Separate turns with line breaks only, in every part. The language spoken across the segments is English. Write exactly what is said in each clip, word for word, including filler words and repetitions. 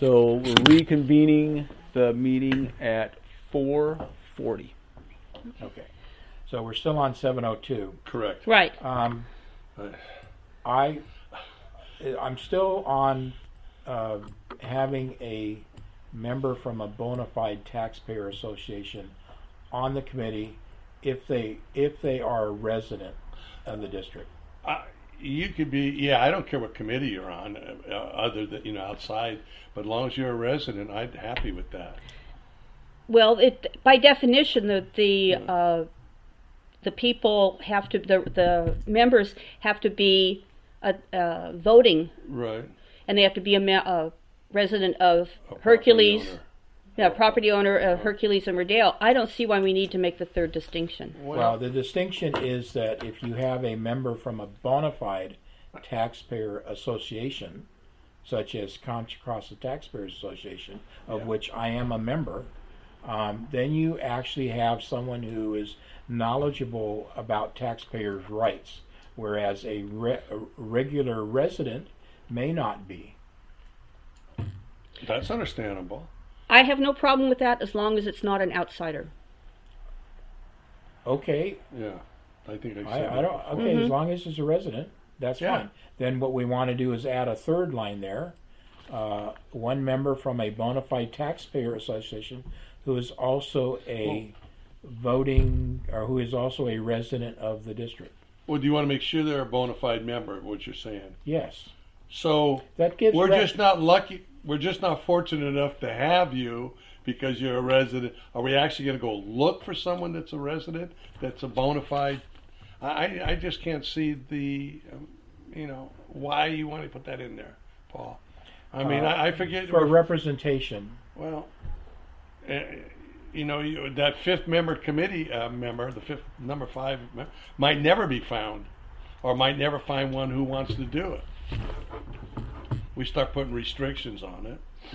So we're reconvening the meeting at four forty.
Okay. So we're still on seven oh two.
Correct.
Right.
Um, I, I'm still on uh, having a member from a bona fide taxpayer association on the committee if they if they are a resident of the district.
Uh, you could be, yeah, I don't care what committee you're on, uh, other than, you know, outside, but as long as you're a resident, I'm happy with that.
Well, it by definition, the the uh, the people have to the the members have to be uh, uh, voting,
Right.
and they have to be a, me- a resident of
A property
Hercules,
owner.
yeah, property owner of Hercules and Rodale. I don't see why we need to make the third distinction.
Well, the distinction is that if you have a member from a bona fide taxpayer association, such as Contra Costa Taxpayers Association, of
Yeah.
which I am a member, um, then you actually have someone who is knowledgeable about taxpayers' rights, whereas a, re- a regular resident may not be.
That's understandable.
I have no problem with that as long as it's not an outsider.
Okay,
Yeah. I think I
I,
said
I
that
don't.
before.
Okay,
Mhm.
as long as it's a resident, that's
Yeah.
fine. Then what we want to do is add a third line there. Uh, one member from a bona fide taxpayer association who is also a voting or who is also a resident of the district.
Well, do you want to make sure they're a bona fide member of what you're saying?
Yes,
So
that gives.
we're
re-
just not lucky. We're just not fortunate enough to have you because you're a resident. Are we actually going to go look for someone that's a resident, that's a bona fide? I, I just can't see the, um, you know, why you want to put that in there, Paul. I mean,
Uh,
I, I forget.
for representation.
Well, uh, you know, you, that fifth member committee uh, member, the fifth number five, mem- might never be found, or might never find one who wants to do it. We start putting restrictions on it.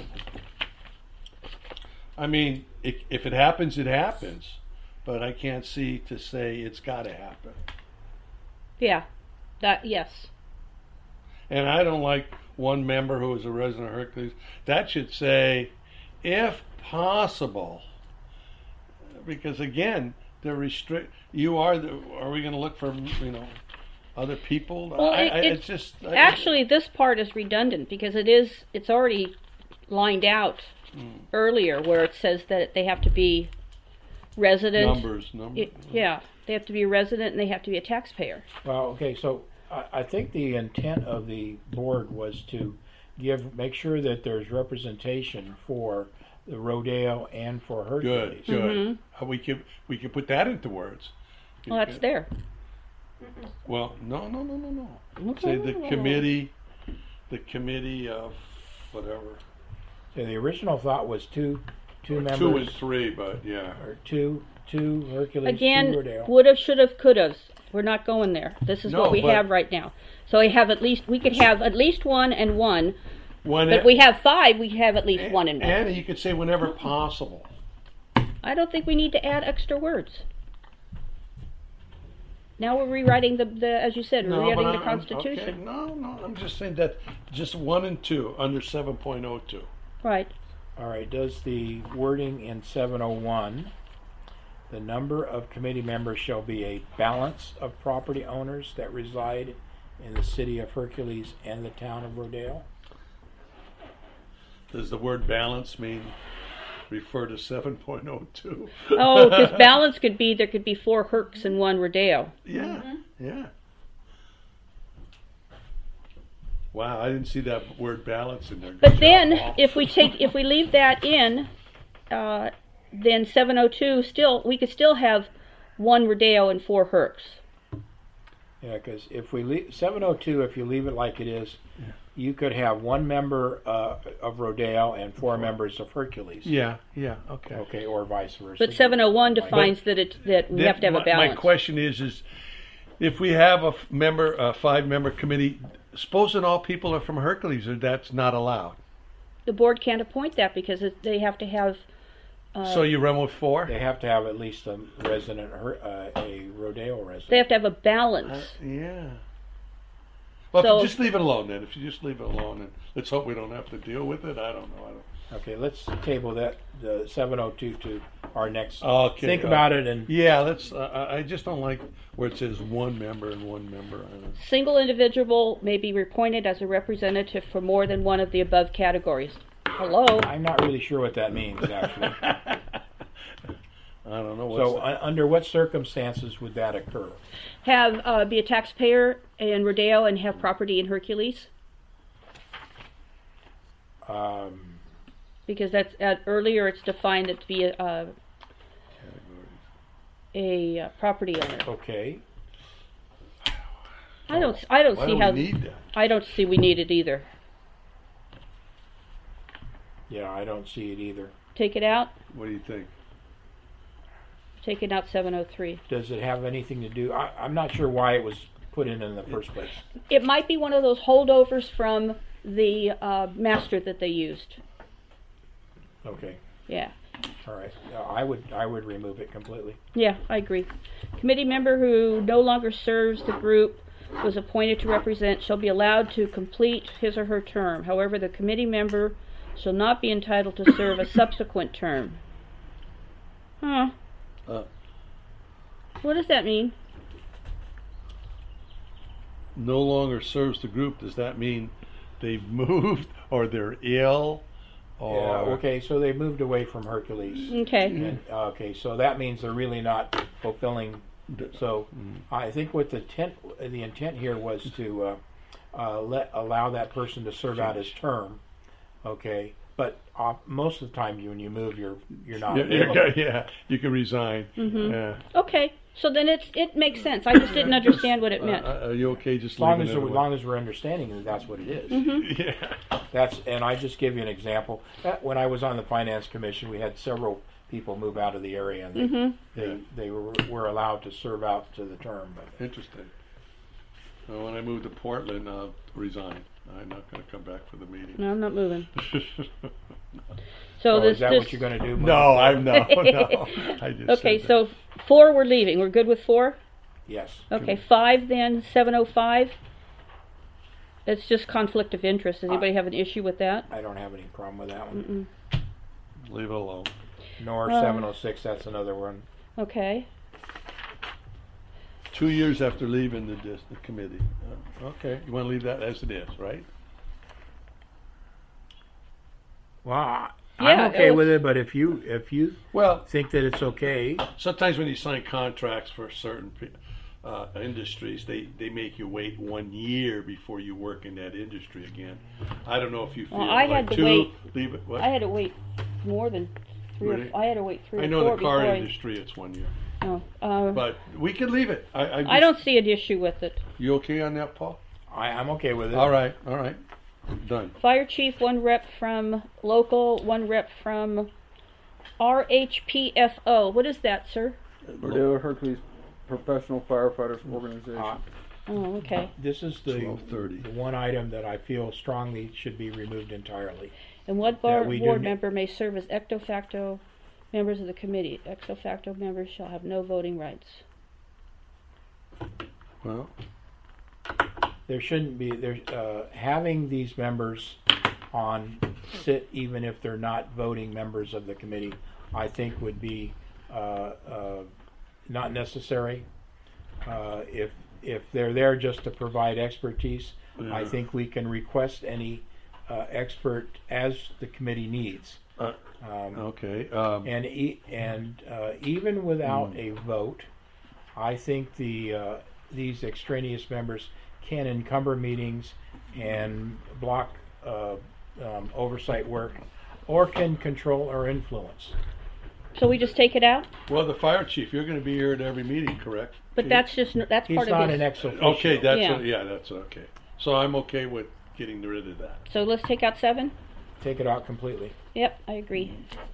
I mean, if, if it happens, it happens, but I can't see to say it's got to happen.
Yeah, that yes.
And I don't like one member who is a resident of Hercules. That should say, if possible, because again, the restrict. You are the. Are we going to look for you know other people?
Well,
I,
it-
I,
it-
it's just I,
Actually, this part is redundant because it is. It's already lined out
Mm.
earlier where it says that they have to be resident.
numbers, numbers.
It- yeah, they have to be a resident and they have to be a taxpayer.
Well, okay, so I, I think the intent of the board was to give make sure that there's representation for the Rodeo and for Hercules.
Good, good.
Mhm.
Uh, We could we could put that into words.
Well, that's there.
Well, no, no, no, no, no.
Okay.
Say the committee, the committee of whatever.
So the original thought was two, two
Or
members,
Two and three, but yeah.
or two, two Hercules,
Again,
two Rodeo.
would have, should have, could have. We're not going there. This is
No,
what we
but-
have right now. So we have at least we could have at least one and one.
When
But if we have five, we have at least one and one.
and you could say whenever possible.
I don't think we need to add extra words. Now we're rewriting the, the as you said, we're
No,
rewriting
but
the
I'm- I'm-
Constitution.
okay, No, no, I'm just saying that just one and two under seven point oh two.
Right.
All right, does the wording in seven oh one, the number of committee members shall be a balance of property owners that reside in the city of Hercules and the town of Rodale?
Does the word balance mean refer to seven point oh two?
Oh, because balance could be there could be four Hercs and one Rodeo.
Yeah, yeah. Wow, I didn't see that word balance in there. Good
But
job,
then
Paul.
if we take if we leave that in, uh, then seven oh two still we could still have one Rodeo and four Hercs.
Yeah, because if we leave seven oh two, if you leave it like it is, you could have one member uh, of Rodale and four members of Hercules.
Yeah, yeah, okay.
Okay, or vice versa.
But seven oh one defines that it that we
Then
have to have a
my-
balance.
My question is, is if we have a f- member, a five-member committee, supposing all people are from Hercules, or that's not allowed.
The board can't appoint that because it, they have to have. Uh,
So you run with four?
They have to have at least a resident, Her- uh, a Rodale resident.
they have to have a balance.
Uh, yeah. Well,
So-
if you just leave it alone then. If you just leave it alone, and let's hope we don't have to deal with it. I don't know. I don't.
Okay, let's table that, the seven oh two to our next.
Okay,
Think
uh,
about it and,
Yeah, let's. Uh, I I just don't like where it says one member and one member. I don't-
Single individual may be appointed as a representative for more than one of the above categories. Hello?
I'm not really sure what that means, actually.
I don't know. What's
So, uh, under what circumstances would that occur?
Have, uh, be a taxpayer in Rodeo and have property in Hercules?
Um,
Because that's, uh, earlier it's defined it to be a, uh, a uh, property owner.
okay,
I don't, I don't
Why
see
do
how,
we need that?
I don't see we need it either.
yeah, I don't see it either.
Take it out,
What do you think?
take it out seven oh three.
Does it have anything to do, I, I'm not sure why it was put in in the first place.
It might be one of those holdovers from the, uh, master that they used.
Okay,
Yeah.
all right. Uh, I would, I would remove it completely.
Yeah, I agree. Committee member who no longer serves the group was appointed to represent shall be allowed to complete his or her term. However, the committee member shall not be entitled to serve a subsequent term. Huh.
Uh,
What does that mean?
no longer serves the group. Does that mean they've moved or they're ill? Or
Yeah, okay, so they moved away from Hercules.
Okay.
And, okay, so that means they're really not fulfilling. So I think what the intent, the intent here was to uh, uh, let allow that person to serve out his term. Okay, but uh, most of the time, you when you move, you're you're not.
Yeah,
available.
yeah, yeah, you can resign.
Mhm.
Yeah.
Okay. So then it's it makes sense. I just didn't understand what it meant.
Uh, are you okay just
As long
leaving
as
it
as
away?
long as we're understanding that that's what it is.
Mm-hmm.
Yeah.
That's and I just give you an example. That, when I was on the finance commission, we had several people move out of the area, and they
Mm-hmm.
they,
Yeah.
they were, were allowed to serve out to the term. But
Interesting. Well, when I move to Portland, I'll resign. I'm not going to come back for the meeting.
No, I'm not moving. So
oh,
this
is that
this
what you're going to do?
No, I'm no, no. I just
okay.
said that.
So four, we're leaving. We're good with four.
Yes.
Okay, five then, seven oh five. It's just conflict of interest. Does anybody have an issue with that?
I don't have any problem with that one.
Mm-mm.
Leave it alone.
Nor
Um,
seven oh six. That's another one.
Okay.
Two years after leaving the, dis- the committee. Uh, okay, you want to leave that as it is, right?
Well, I-
Yeah,
I'm okay
it was-
with it. But if you if you
Well,
think that it's okay,
sometimes when you sign contracts for certain pe- uh, industries, they, they make you wait one year before you work in that industry again. I don't know if you feel
Well, I
like
had to
two,
wait-
leave it. What?
I had to wait more than three.
Really?
Or, I had to wait three
I
or
know
four
the car
before
industry, it's one year.
I. Oh, uh,
But we can leave it. I, I, just,
I don't see an issue with it.
You okay on that, Paul?
I, I'm okay with it.
All right, all right. Done.
Fire chief, one rep from local, one rep from R H P F O. What is that, sir?
Rodeo Hercules Professional Firefighters Organization.
Uh,
Oh, okay.
this is the,
twelve thirty.
the one item that I feel strongly should be removed entirely.
And what bar,
we do
board
ne-
member may serve as ex officio members of the committee? Ex officio members shall have no voting rights.
Well,
There shouldn't be there uh, having these members on sit even if they're not voting members of the committee. I think would be uh, uh, not necessary. Uh, if if they're there just to provide expertise, I
Yeah.
think we can request any uh, expert as the committee needs.
Uh,
Um,
okay. Um,
and e- and uh, even without a vote, I think the uh, these extraneous members can encumber meetings and block uh, um, oversight work, or can control or influence.
So we just take it out?
well, the fire chief, you're going to be here at every meeting, correct?
But
Chief?
that's just, that's
He's
part
not
of
an
his.
ex officio.
Okay, that's
Yeah.
yeah. yeah, that's okay. So I'm okay with getting rid of that.
So let's take out seven?
Take it out completely.
Yep, I agree.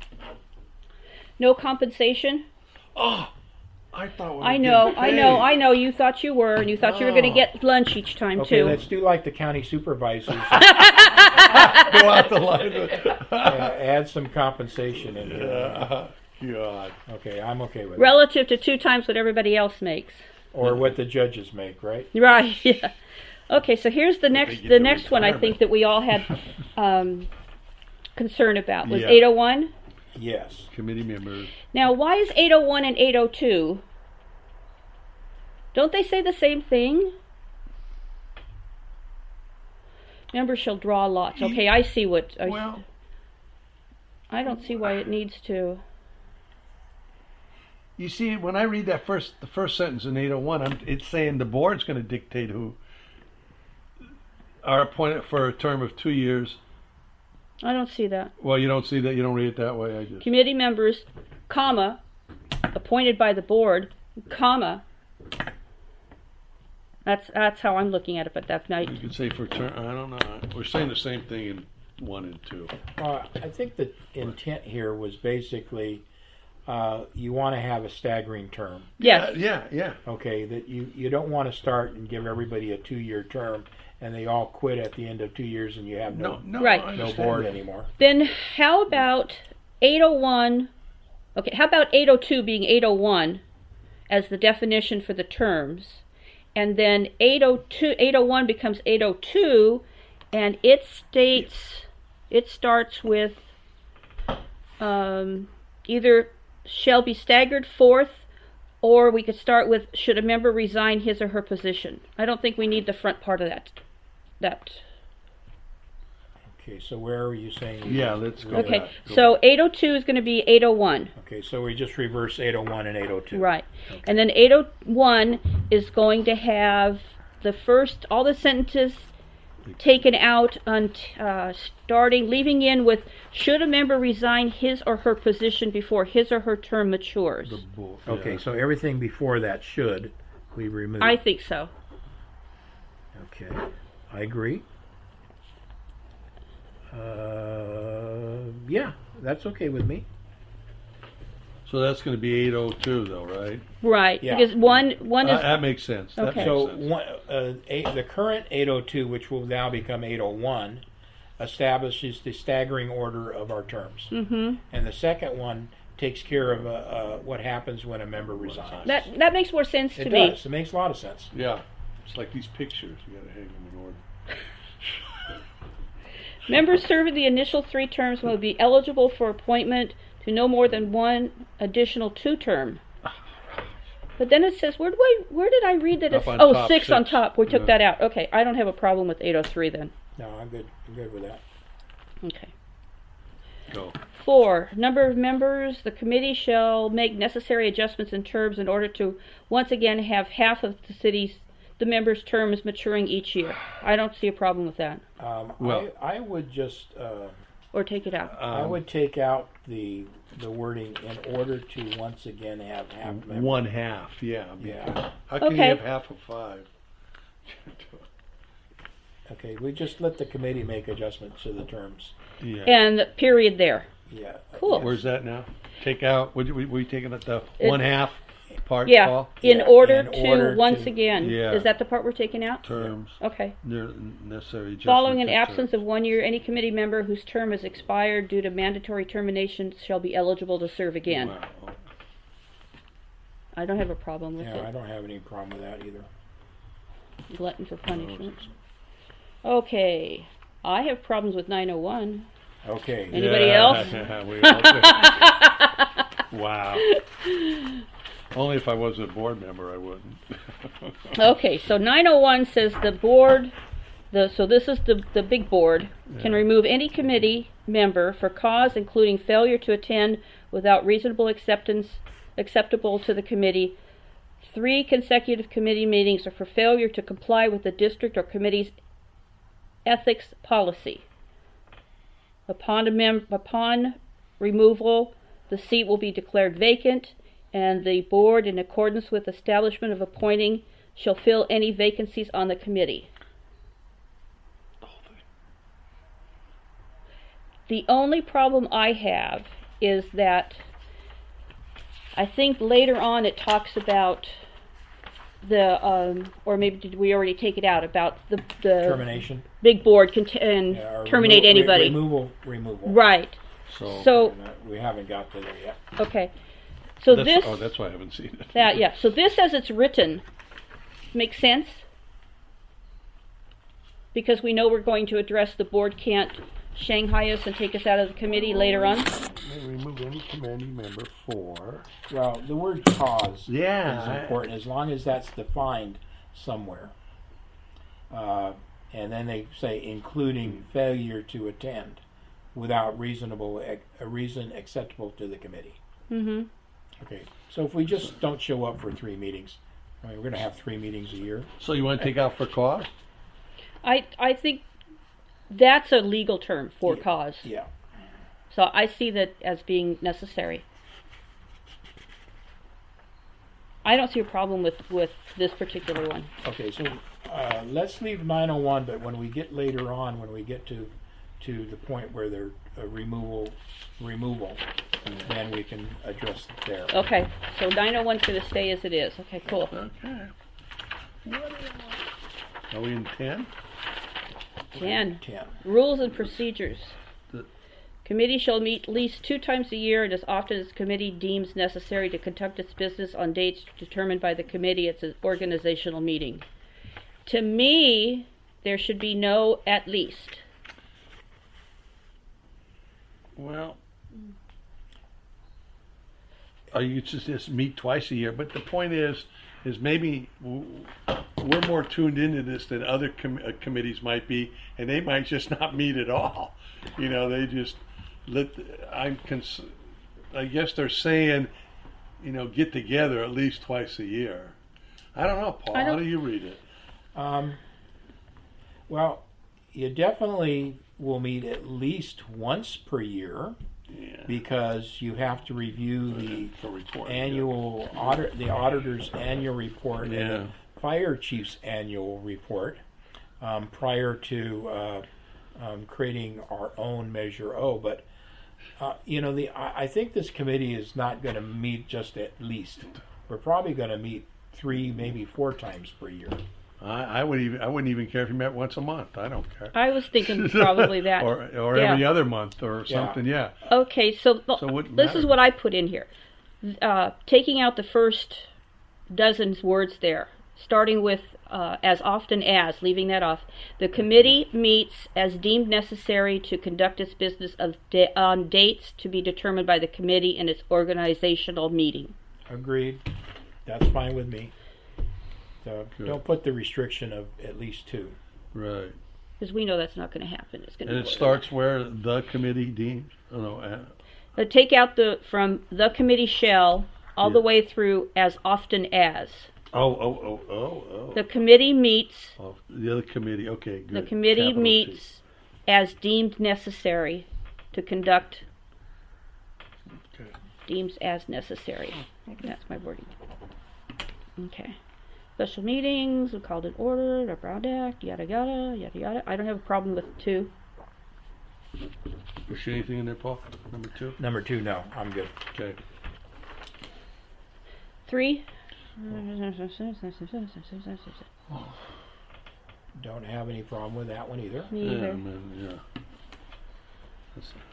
No compensation?
Oh, I thought. We were
I know,
getting
I know,
paid.
I know. You thought you were, and you thought you were going to
Oh.
get lunch each time,
Okay,
too.
let's do like the county supervisors.
Go out the line.
uh, add some compensation in here.
Uh, God.
Okay, I'm okay with it.
Relative to two times what everybody else makes.
Or what the judges make, right?
Right, yeah. Okay, so here's the next
get
the
to
next one I
retirement.
think that we all had um, concern about was
Yeah.
eight oh one.
Yes.
Committee members.
Now, why is eight oh one and eight oh two? Don't they say the same thing? Members shall draw lots. Okay, I see what. I,
Well,
I don't see why it needs to.
you see, when I read that first, the first sentence in eight oh one, I'm, it's saying the board's going to dictate who are appointed for a term of two years.
I don't see that.
Well, you don't see that. You don't read it that way. I just.
Committee members, comma, appointed by the board, comma. That's that's how I'm looking at it, but that's not.
You could say for term. I don't know. We're saying the same thing in one and two.
Uh, I think the intent here was basically uh, you want to have a staggering term.
Yes.
Yeah, yeah.
Okay, that you, you don't want to start and give everybody a two-year term and they all quit at the end of two years and you have no,
No, no.
Right.
I
no
understand
board
that.
anymore.
Then how about eight oh one? Okay, how about eight oh two being eight oh one as the definition for the terms? And then eight oh two, eight oh one becomes eight oh two, and it states, it starts with um, either shall be staggered forth, or we could start with should a member resign his or her position. I don't think we need the front part of that. That.
Okay, so where are you saying?
Yeah, let's go.
Okay,
back. Go
so
back.
eight oh two is going to be eight oh one.
Okay, so we just reverse eight oh one and eight oh two.
Right. And then eight oh one is going to have the first, all the sentences taken out, on, uh, starting, leaving in with, should a member resign his or her position before his or her term matures?
The bull-
Okay,
yeah.
so everything before that should we remove.
I think so.
Okay, I agree. Uh, yeah, that's okay with me.
So that's going to be eight oh two, though, right?
Right.
Yeah.
Because one, one
Uh,
is,
that makes sense. That
Okay.
makes
So
sense.
one, uh, eight, the current eight oh two, which will now become eight oh one, establishes the staggering order of our terms.
mm-hmm.
And the second one takes care of uh, uh, what happens when a member resigns.
That, that makes more sense
it
to me.
does. It makes a lot of sense.
Yeah. It's like these pictures. You got to hang them in order.
Members serving the initial three terms will be eligible for appointment to no more than one additional two term. But then it says, where do I, where did I read that?
Up
It's,
on
oh,
top,
six on
six.
top. We took
Yeah.
that out. Okay, I don't have a problem with eight oh three then.
No, I'm good. I'm good with that.
Okay.
Go.
Four, number of members, the committee shall make necessary adjustments in terms in order to once again have half of the city's, the members' terms maturing each year. I don't see a problem with that.
Um,
Well-
I, I would just. Uh,
Or take it out.
I
Um,
would take out the the wording in order to once again have half members.
One half, yeah.
Yeah.
because How can
Okay.
you have half of five?
Okay, we just let the committee make adjustments to the terms.
Yeah.
And period there.
Yeah.
Cool.
yes.
Where's that now? Take out. What we we taking at the
It's-
one half part?
Yeah,
Paul?
in
Yeah,
order
in
to,
order
once
to-
again.
Yeah.
Is that the part we're taking out?
Terms.
Okay.
Ne- necessary. adjustment
Following an
to
absence
terms.
of one year, any committee member whose term has expired due to mandatory termination shall be eligible to serve again.
Wow.
I don't have a problem with
Yeah, I
it.
don't have any problem with that either.
Glutton for punishment. Okay. I have problems with nine oh one.
Okay.
Anybody
Yeah,
else?
we all do. Wow. Only if I was a board member, I wouldn't.
Okay, so nine oh one says the board, the so this is the, the big board, can
Yeah.
remove any committee member for cause including failure to attend without reasonable acceptance acceptable to the committee, three consecutive committee meetings, or for failure to comply with the district or committee's ethics policy. Upon a mem- upon removal, the seat will be declared vacant, and the board, in accordance with establishment of appointing, shall fill any vacancies on the committee. The only problem I have is that I think later on it talks about the, um, or maybe did we already take it out, about the, the
Termination.
big board can t- and
Yeah, or
terminate
remo- re-
anybody.
removal. Removal.
Right.
So,
So,
And, uh, we haven't got to there yet.
okay. So
that's,
this,
oh, that's why I haven't seen it.
that, yeah. So this, as it's written, makes sense? because we know we're going to address the board can't Shanghai us and take us out of the committee later on?
May remove any committee member for.
Well, the word cause
Yeah,
is
I-
important, as long as that's defined somewhere. Uh, and then they say including failure to attend without reasonable a reason acceptable to the committee.
Mm-hmm.
Okay, so if we just don't show up for three meetings, I mean, we're going to have three meetings a year.
So you want to take out for cause?
I, I think that's a legal term for
Yeah.
cause.
Yeah.
So I see that as being necessary. I don't see a problem with, with this particular one.
Okay, so uh, let's leave nine oh one, but when we get later on, when we get to to the point where they're uh, removal, removal, then we can address it there.
Okay, so nine oh one's going to stay as it is. Okay, cool.
Okay. Are we in ten?
ten.
Ten.
Rules and procedures.
The-
Committee shall meet at least two times a year and as often as committee deems necessary to conduct its business on dates determined by the committee at its organizational meeting. To me, there should be no at least.
Well, or you just, just meet twice a year. But the point is, is maybe w- we're more tuned into this than other com- uh, committees might be, and they might just not meet at all. You know, they just let. I'm. Cons- I guess they're saying, you know, get together at least twice a year. I don't know, Paul.
I
How
don't-
do you read it?
Um, well, you definitely will meet at least once per year
Yeah.
because you have to review the
For report.
annual audit, the auditor's annual report
Yeah.
and the fire chief's annual report um, prior to uh, um, creating our own Measure O. But uh, you know, the I, I think this committee is not going to meet just at least. We're probably going to meet three, maybe four times per year.
I, I would even. I wouldn't even care if you met once a month. I don't care.
I was thinking probably that.
or or
Yeah.
every other month or
Yeah.
something. Yeah.
Okay, so, th-
So it wouldn't
this
matter.
is what I put in here. Uh, taking out the first dozen words there, starting with uh, as often as, leaving that off. The committee meets as deemed necessary to conduct its business of da- on dates to be determined by the committee in its organizational meeting.
Agreed. That's fine with me. So
Good.
don't put the restriction of at least two.
Right.
Because we know that's not going to happen. It's going
And
to
it starts where the committee deems. Oh no. Uh,
Uh, take out the from the committee shall all the
Yeah.
way through as often as.
oh oh oh oh oh.
The committee meets
Oh, the other committee. Okay. Good.
The committee
Capital T.
meets as deemed necessary to conduct,
Okay.
deems as necessary. That's my wording. Okay. Special meetings, we called in order, the Brown Act, yada yada, yada yada. I don't have a problem with two.
Was there anything in there, Paul? Number two.
Number two, no, I'm good.
Okay.
Three.
Don't have any problem with that one either.
Me
Yeah,
either.
man, yeah. Let's see.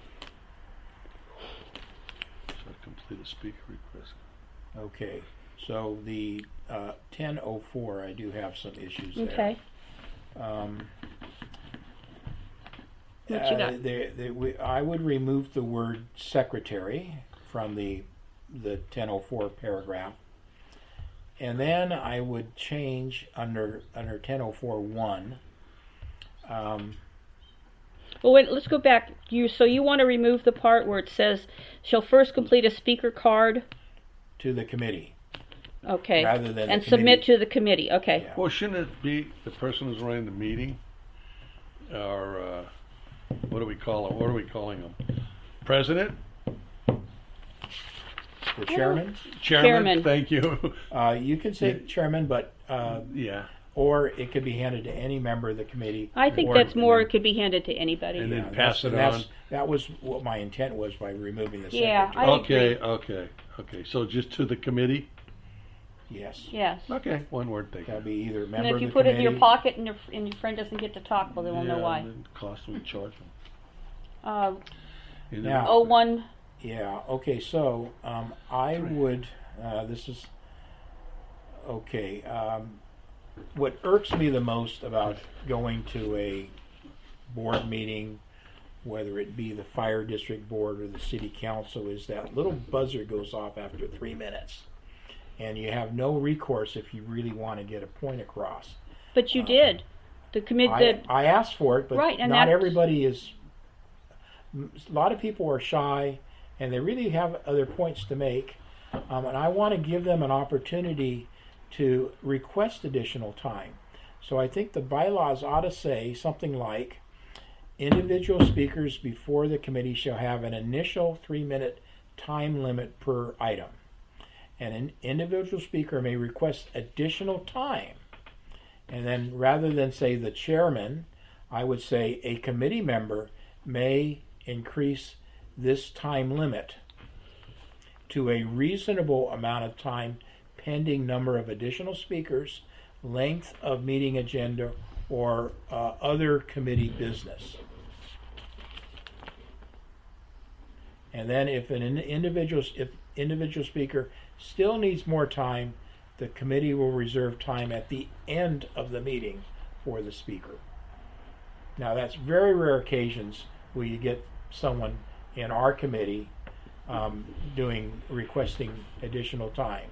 So complete a speaker request.
Okay, so the uh, ten oh four, I do have some issues there.
Okay.
Um,
What you
uh,
got?
they- they- we- I would remove the word secretary from the the ten oh four paragraph, and then I would change under under ten oh four one. Um,
Well, wait. Let's go back. You so you want to remove the part where it says shall first complete a speaker card.
to the committee
Okay.
rather than the
And submit
committee.
to the committee. Okay.
Yeah.
Well, shouldn't it be the person who's running the meeting, or uh, what do we call them? What are we calling them? President,
The chairman.
chairman.
Chairman.
Thank you.
Uh, you can say
Yeah.
chairman, but uh,
yeah,
or it could be handed to any member of the committee.
I think
or-
that's
and
more.
then-
It could be handed to anybody.
And then
Yeah,
pass
that's-
it
and that's-
on.
That was what my intent was by removing the
Yeah,
secretary.
I
okay,
agree.
okay, okay. So just to the committee.
Yes.
Yes.
Okay, one word. Thank
That'll
you.
be either a
And
member
if
of
you
the
put it in
committee.
your pocket and your and your friend doesn't get to talk, well, they won't know
Yeah,
why.
and then cost we charge them.
Uh,
You
Now-
oh one.
Yeah. Okay. So um, I
Three.
would. Uh, this is okay. Um, what irks me the most about going to a board meeting, whether it be the fire district board or the city council, is that little buzzer goes off after three minutes. And you have no recourse if you really want to get a point across.
But you
Uh,
did. The committee.
I, I asked for it, but
Right, and
not
that's-
everybody is. A lot of people are shy, and they really have other points to make. Um, and I want to give them an opportunity to request additional time. So I think the bylaws ought to say something like, individual speakers before the committee shall have an initial three-minute time limit per item. And an individual speaker may request additional time. And then rather than say the chairman, I would say a committee member may increase this time limit to a reasonable amount of time pending number of additional speakers, length of meeting agenda, or uh, other committee business. And then if an individual, if individual speaker still needs more time, the committee will reserve time at the end of the meeting for the speaker. Now, that's very rare occasions where you get someone in our committee um, doing requesting additional time.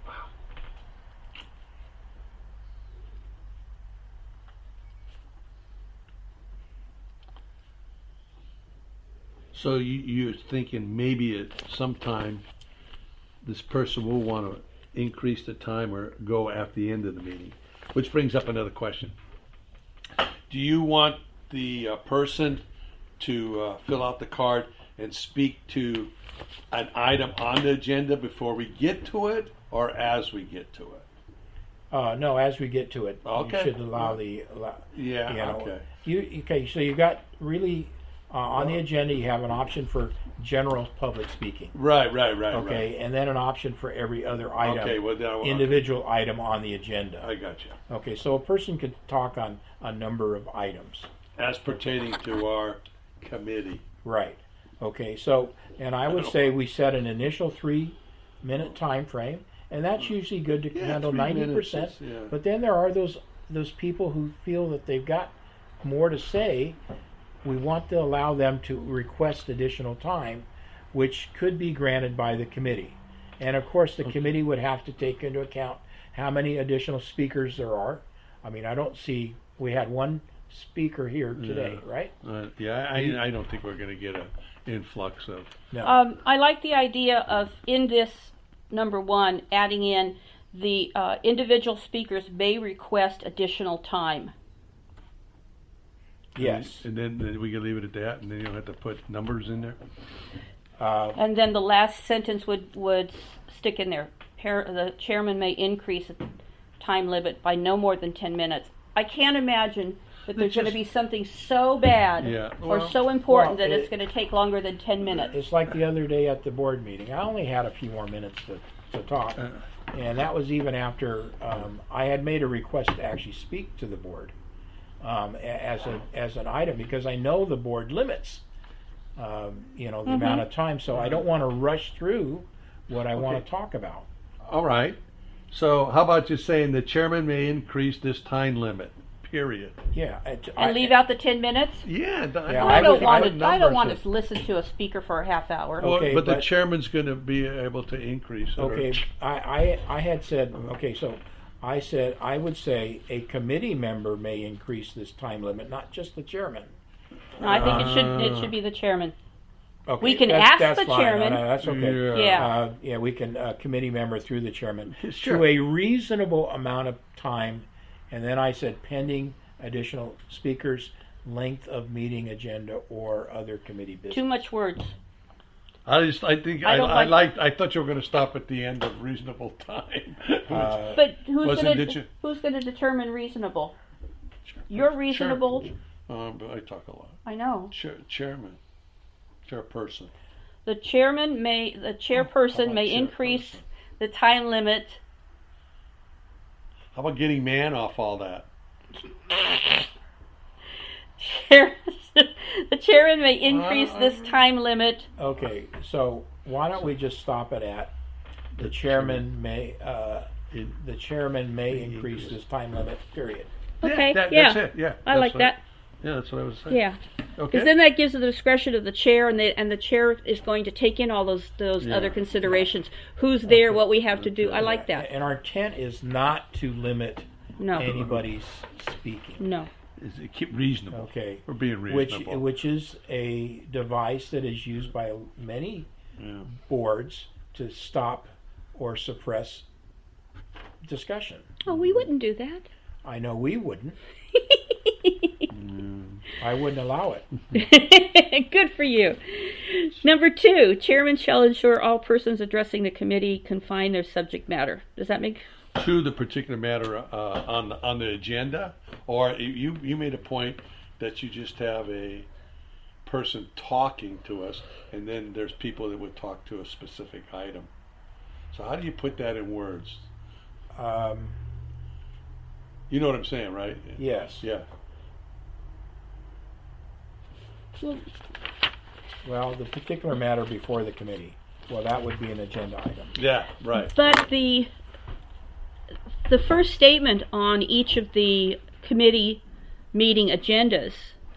So you, you're thinking maybe at some time this person will want to increase the time or go at the end of the meeting, which brings up another question. Do you want the uh, person to uh, fill out the card and speak to an item on the agenda before we get to it, or as we get to it?
Uh, no, as we get to it,
Okay.
you should allow the. Allow,
Yeah,
you know,
okay.
You okay? So you got really uh, on the agenda. You have an option for general public speaking.
Right, right, right,
Okay,
right.
and then an option for every other item,
Okay, well, then I-
individual item on the agenda.
I got you.
Okay, so a person could talk on a number of items.
As pertaining to our committee.
Right. Okay, so, and I would say we set an initial three-minute time frame, and that's usually good to
Yeah,
handle
three
ninety
minutes
percent.
is- yeah.
But then there are those those people who feel that they've got more to say. We want to allow them to request additional time, which could be granted by the committee. And of course, the committee would have to take into account how many additional speakers there are. I mean, I don't see, we had one speaker here today,
Yeah.
right?
Uh, yeah, I, I don't think we're going to get an influx of.
No.
Um, I like the idea of, in this number one, adding in the uh, individual speakers may request additional time.
Yes.
And then, then we can leave it at that, and then you don't have to put numbers in there.
Uh,
And then the last sentence would, would stick in there. Par- the chairman may increase the time limit by no more than ten minutes. I can't imagine that there's going to
just-
be something so bad
Yeah,
or
well-
so important
well,
that it's
it-
going to take longer than ten minutes.
It's like the other day at the board meeting. I only had a few more minutes to, to talk.
Uh.
And that was even after um, I had made a request to actually speak to the board um, a- as, a, as an item, because I know the board limits um, you know, the
Mhm.
amount of time. So I don't want to rush through what I want
Okay.
to talk about.
All right. So how about just saying the chairman may increase this time limit, period?
Yeah. I,
And
I-
leave out the ten minutes?
Yeah. th-
Yeah,
I,
I
don't
would-
want
I
to.
would
I don't
numbers
want
it.
to listen to a speaker for a half hour.
Well,
Okay,
but the
but-
chairman's going to be able to increase it. or-
Okay, I, I, I had said, okay, so I said, I would say a committee member may increase this time limit, not just the chairman.
No, I think it should. It
Uh.
should be the chairman.
Okay,
We can
that's-
ask
that's
the
fine.
chairman.
No, no, that's okay.
Yeah.
Yeah.
Uh, yeah, we can, uh, committee member through the chairman.
Sure.
To a reasonable amount of time, and then I said pending additional speakers, length of meeting agenda, or other committee business.
Too much words.
I just, I think,
I
I,
don't
I
like-
liked, I thought you were going to stop at the end of reasonable time.
Uh,
But who's
Wasn't
going
did
to
you-
who's going to determine reasonable? You're reasonable.
Um, but I talk a lot.
I know.
Chair, chairman, chairperson.
The chairman may. The chairperson
about
may increase
chairperson?
the time limit.
How about getting man off all that?
Chair, the chairman may increase this time limit.
Okay, so why don't we just stop it at the chairman may uh,
In-
the chairman may
May
increase
increase.
his time limit, period.
Okay,
that,
yeah.
That's it, yeah.
I
that's
like
what-
that.
Yeah, that's what I was saying.
Yeah.
Okay.
Because then that gives the discretion of the chair, and the and the chair is going to take in all those those
Yeah.
other considerations. Who's there? What we have to do. I like that.
And our intent is not to limit
No.
anybody's speaking.
No.
Is it keep reasonable.
Okay.
We're being
Which
reasonable.
which is a device that is used by many
yeah.
boards to stop or suppress discussion.
Oh, we wouldn't do that.
I know we wouldn't. I wouldn't allow it.
Good for you. Number two, chairman shall ensure all persons addressing the committee confine their subject matter. Does that make?
To the particular matter uh, on on the agenda, or you you made a point that you just have a person talking to us, and then there's people that would talk to a specific item. So how do you put that in words?
Um,
You know what I'm saying, right?
yes.
Yeah.
Well,
Well, the particular matter before the committee. Well, that would be an agenda item.
Yeah. Right.
but the the first statement on each of the committee meeting agendas,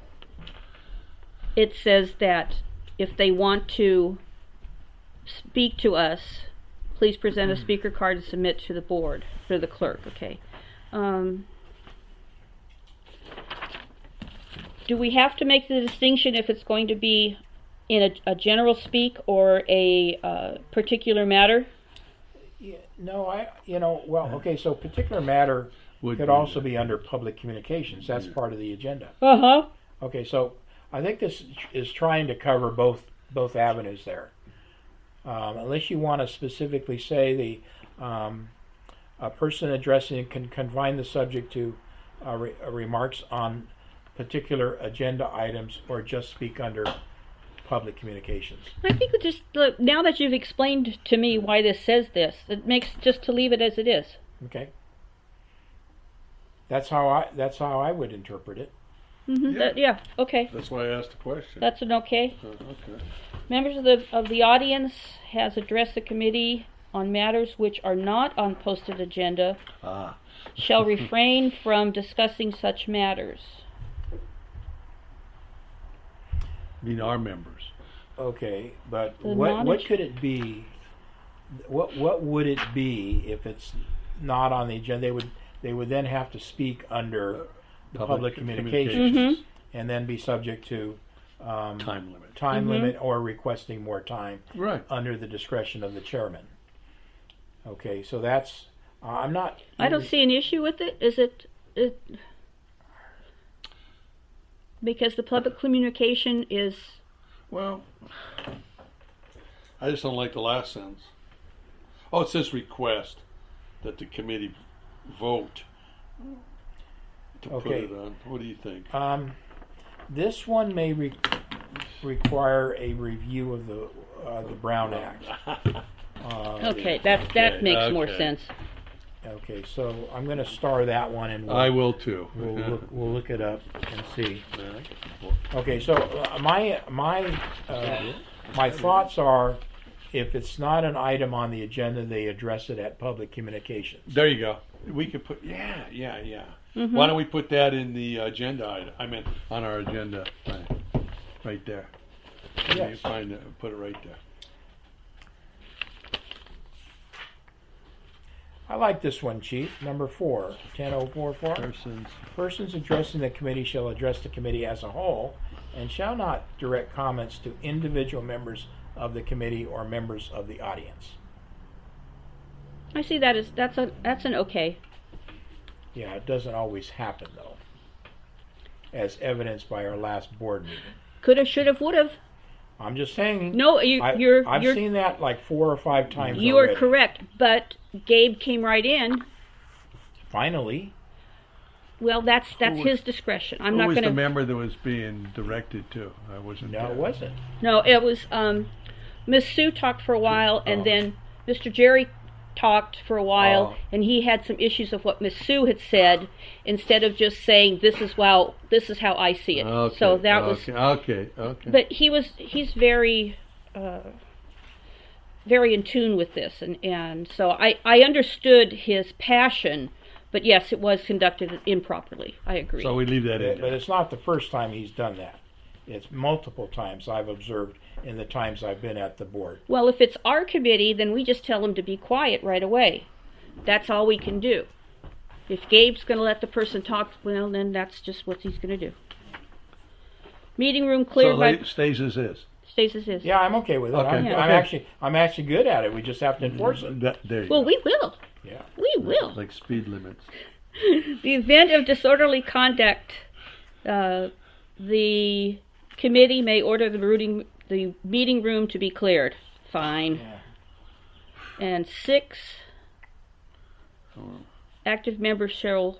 it says that if they want to speak to us, please present a speaker card and submit to the board, for the clerk, okay? Um, do we have to make the distinction if it's going to be in a, a general speak or a uh, particular matter?
Yeah, no, I, you know, well, okay, so particular matter
Would
could
be-
also be under public communications. That's part of the agenda.
Uh-huh.
Okay, so I think this is trying to cover both both avenues there. Um, unless you want to specifically say the um, a person addressing can confine the subject to uh, re- uh, remarks on particular agenda items or just speak under public communications.
I think it just look, now that you've explained to me why this says this, it makes just to leave it as it is.
Okay. That's how I that's how I would interpret it.
Mm-hmm.
Yeah.
That- yeah. Okay.
That's why I asked the question.
That's an okay.
Uh, okay.
Members of the of the audience has addressed the committee on matters which are not on posted agenda
Ah.
shall refrain from discussing such matters.
I mean, our members.
Okay, but
The
what what
knowledge-
could it be? What what would it be if it's not on the agenda? They would they would then have to speak under the public,
Public
communications,
communications.
and then be subject to um,
Time limit.
time
Mhm.
limit or requesting more time
Right.
under the discretion of the chairman. Okay, so that's uh, I'm not.
I don't see an issue with it. Is it? it because the public communication is.
Well, I just don't like the last sentence. Oh, it says request that the committee vote to
Okay.
put it on. What do you think?
Um, this one may re- require a review of the uh, the Brown Act. Uh,
Okay, that that
Okay,
makes more
okay.
sense.
Okay, so I'm going to star that one, and we'll,
I will too.
we'll, look, we'll look it up and see.
Yeah.
Okay, so uh, my my uh, my thoughts are, if it's not an item on the agenda, they address it at public communications.
There you go. We could put, yeah, yeah, yeah.
Mm-hmm.
Why don't we put that in the agenda item? I mean, on our agenda, right, right there. You
Yes.
find it, put it right there.
I like this one, Chief. Number four, ten oh four four.
Persons.
Persons addressing the committee shall address the committee as a whole and shall not direct comments to individual members of the committee or members of the audience.
I see that as that's a that's an okay.
Yeah, it doesn't always happen, though, as evidenced by our last board meeting.
Coulda, shoulda, woulda.
I'm just saying.
No, you,
I,
you're
I've
you're
seen that like four or five times
you are
already.
correct. But Gabe came right in.
Finally.
Well, that's that's
was-
his discretion. I'm
Who
not
was
going
the
to.
member that was being directed to? I wasn't
No,
there.
it wasn't.
No, it was um, Miss Sue talked for a while, and
Oh.
then Mister Jerry talked for a while,
Oh.
and he had some issues of what Miss Sue had said instead of just saying this is well, this is how I see it.
Okay,
So that was.
okay, okay, okay.
But he was he's very uh, very in tune with this, and, and so I, I understood his passion, but yes, it was conducted improperly. I agree.
So we leave that in
But
there.
it's not the first time he's done that. It's multiple times I've observed in the times I've been at the board.
Well, if it's our committee, then we just tell him to be quiet right away. That's all we can do. If Gabe's going to let the person talk, well, then that's just what he's going to do. Meeting room
So
cleared by...
it stays as is.
Stays as is.
Yeah, I'm okay with it.
Okay.
I'm,
Yeah.
I'm
Okay.
actually I'm actually good at it. We just have to enforce it.
That- there you
Well,
go.
we will.
Yeah.
We will.
Like speed limits.
The event of disorderly conduct, uh, the committee may order the, rooting, the meeting room to be cleared. Fine.
Yeah.
And six, active members shall...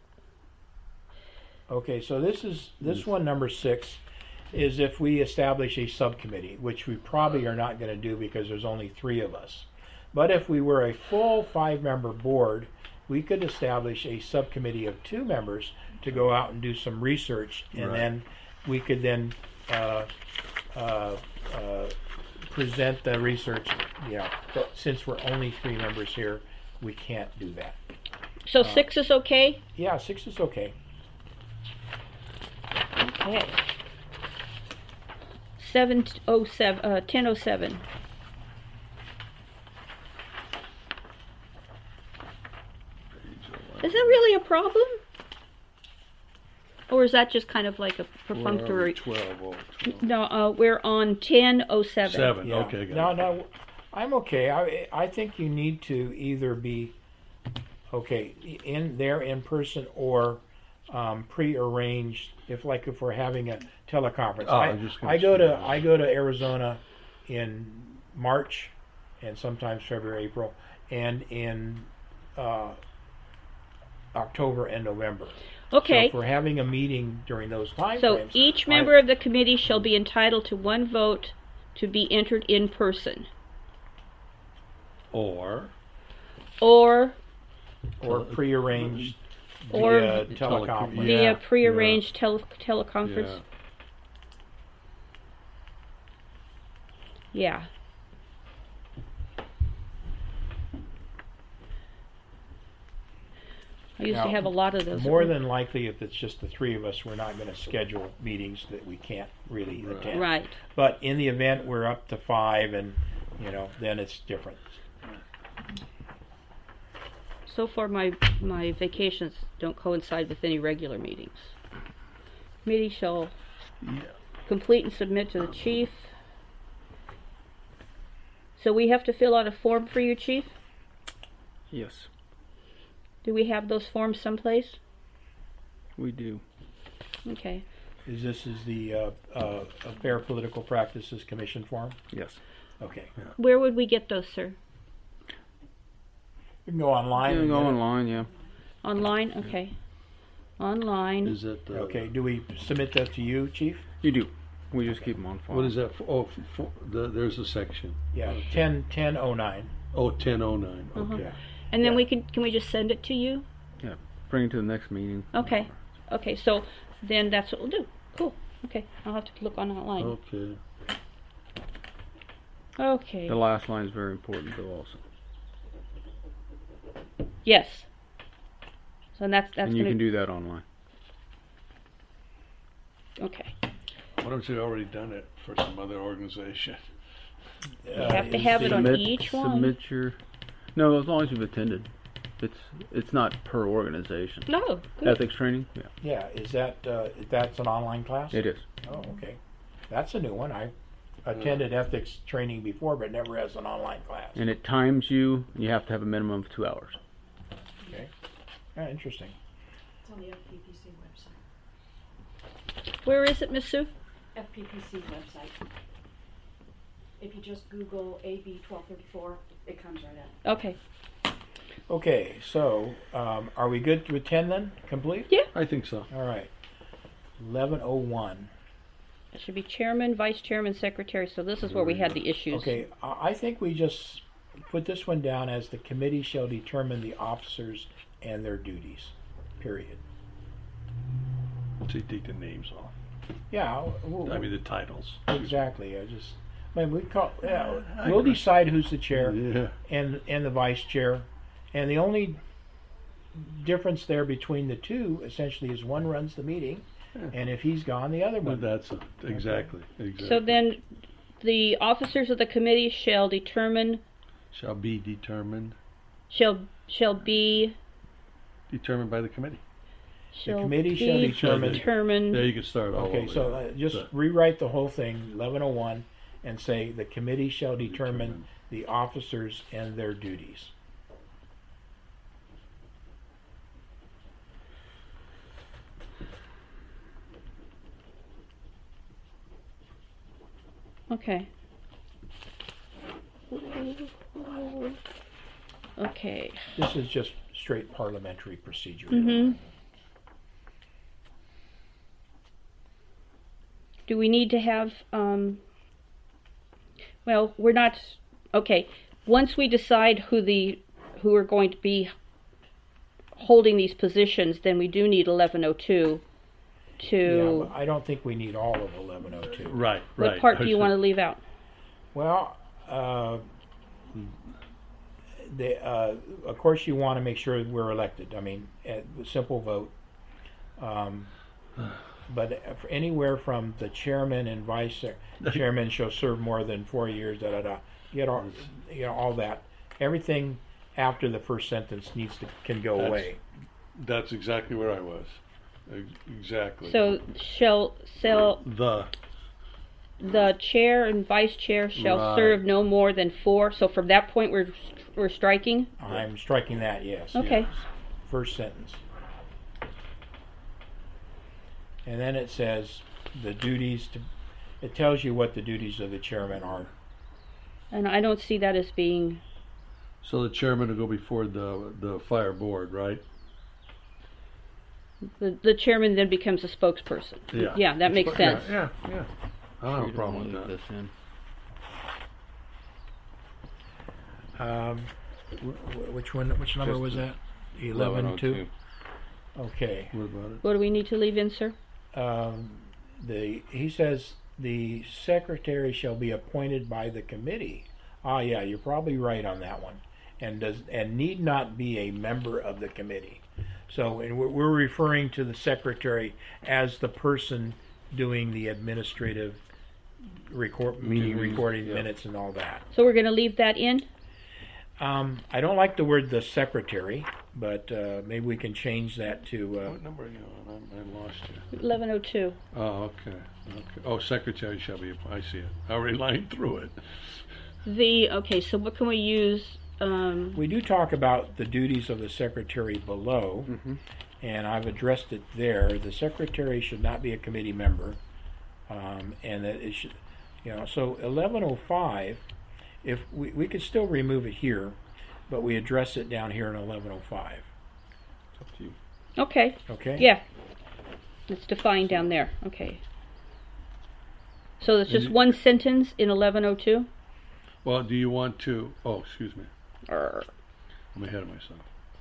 Okay, so this is this one number six is if we establish a subcommittee, which we probably are not going to do because there's only three of us. But if we were a full five-member board, we could establish a subcommittee of two members to go out and do some research, and
Right.
then we could then uh, uh, uh, present the research. Yeah, but since we're only three members here, we can't do that.
So six is okay?
Yeah, six is okay.
Okay. Seven oh seven, uh, ten oh seven. Is that really a problem? Or is that just kind of like a perfunctory?
twelve oh twelve.
No, uh, we're on ten oh seven.
Seven.
Yeah.
Okay, got
No,
it.
no, I'm okay. I I think you need to either be okay in there in person or um, pre-arranged. If like if we're having a teleconference,
Oh,
I,
I was just gonna
I go
say
to
that.
I go to Arizona in March and sometimes February, April, and in uh, October and November. So
Okay.
if we're having a meeting during those time
So
frames,
each
I-
member of the committee shall be entitled to one vote to be entered in person,
Or
or
or pre-arranged
Or
via
Tele-
teleconference.
Yeah,
via prearranged tele- teleconference.
yeah.
Yeah. I used
Now,
to have a lot of those.
More than likely, if it's just the three of us, we're not going to schedule meetings that we can't really
Right.
attend.
Right.
But in the event we're up to five, and you know, then it's different.
So far, my my vacations don't coincide with any regular meetings. Committee shall
Yeah.
complete and submit to the chief. So we have to fill out a form for you, chief?
Yes,
Do we have those forms someplace?
we do.
Okay.
Is this is the uh, uh, Fair Political Practices Commission form?
Yes.
Okay,
Where would we get those, sir?
you can go online.
You can
and
go
get it.
online, yeah.
Online? Okay. Online.
Is that uh,
Okay, do we submit that to you, Chief?
You do. We just keep them on file.
What is that? For? Oh, for, for, the, there's a section.
Yeah, ten ten oh nine.
Oh, ten oh nine.
Uh-huh.
Okay.
Yeah.
And then
yeah.
we can can we just send it to you?
Yeah. Bring it to the next meeting.
Okay. Okay, so then that's what we'll do. Cool. Okay. I'll have to look on online.
Okay.
Okay.
The last line is very important, though, also.
Yes. So that's that's
and you
gonna
can do that online.
okay.
Why don't you already done it for some other organization?
You
Uh,
have to
is
have it
the-
on
Submit,
each one.
submit your. No, as long as you've attended. It's it's not per organization.
No. Good.
Ethics training. Yeah,
Yeah, is that uh, that's an online class?
it is.
Oh, okay. That's a new one. I attended ethics training before, but never as an online class.
And it times you. You have to have a minimum of two hours.
Okay. Yeah, interesting.
It's on the F P P C website.
Where is it, Miss Sue?
F P P C website. If you just Google A B twelve thirty-four, it comes right up.
Okay.
Okay, so um, are we good with ten then? Complete?
Yeah.
I think so.
All right. eleven oh one.
It should be chairman, vice chairman, secretary. So this is where we had the issues.
Okay, I I think we just put this one down as the committee shall determine the officers and their duties. Period.
So you take the names off.
Yeah. We'll,
I mean the titles.
exactly. I just I mean, we call, yeah,
I
we'll
agree.
decide who's the chair
Yeah.
and, and the vice chair. And the only difference there between the two essentially is one runs the meeting, and if he's gone, the other
Well,
one.
that's a, exactly, exactly.
So then, the officers of the committee shall determine,
Shall be determined,
shall, shall be,
determined by the committee.
shall
committee
be
shall determine-
determined
There you can start all
Okay,
over.
so uh, just
So-
rewrite the whole thing, eleven oh one, and say the committee shall determine
Determine.
the officers and their duties.
Okay. Okay.
This is just straight parliamentary procedure.
Mm-hmm. Do we need to have, um, well, we're not, okay, once we decide who the, who are going to be holding these positions, then we do need eleven oh two
Yeah,
to,
but I don't think we need all of eleven oh two.
Right, right.
what part do you want to leave out?
Well, uh, the, uh, of course you want to make sure we're elected. I mean, a simple vote. Um, but for anywhere from the chairman and vice chairman shall serve more than four years, da da da. You know, you know all that. Everything after the first sentence needs to can go
That's-
away.
That's exactly where I was. Ex- Exactly.
So shall, shall,
the
the chair and vice chair shall
Right.
serve no more than four, so from that point we're, we're striking?
I'm striking that. Yes.
Okay.
First sentence. And then it says the duties to. It tells you what the duties of the chairman are.
And I don't see that as being,
so the chairman will go before the the fire board, right?
the, the chairman then becomes a spokesperson.
Yeah.
Yeah, that makes sense.
Yeah, yeah. yeah. I don't have a problem with that.
This in.
Um, wh- wh- which one? Which number
Just
was
the
that? Eleven two.
oh two.
Okay.
What about it?
What do we need to leave in, sir?
Um, the he says the secretary shall be appointed by the committee. Ah, yeah, you're probably right on that one. And does and need not be a member of the committee. So, and we're, we're referring to the secretary as the person doing the administrative record meeting,
Duties,
recording
yeah.
minutes, and all that.
So we're going to leave that in?
Um, I don't like the word the secretary, but uh, maybe we can change that to. Uh,
What number are you on? I, I lost you.
eleven oh two.
Oh, okay. Okay. Oh, secretary shall be. I see it. I already lined through it.
The, okay, so what can we use? Um,
We do talk about the duties of the secretary below,
Mm-hmm.
and I've addressed it there. The secretary should not be a committee member, um, and that it should, you know. So eleven oh five, if we we could still remove it here, but we address it down here in eleven oh five.
It's up to you.
okay,
Okay.
yeah. It's defined down there, okay. So it's just
you-
one sentence in eleven oh two?
Well, do you want to? Oh, excuse me.
Or,
I'm ahead of myself.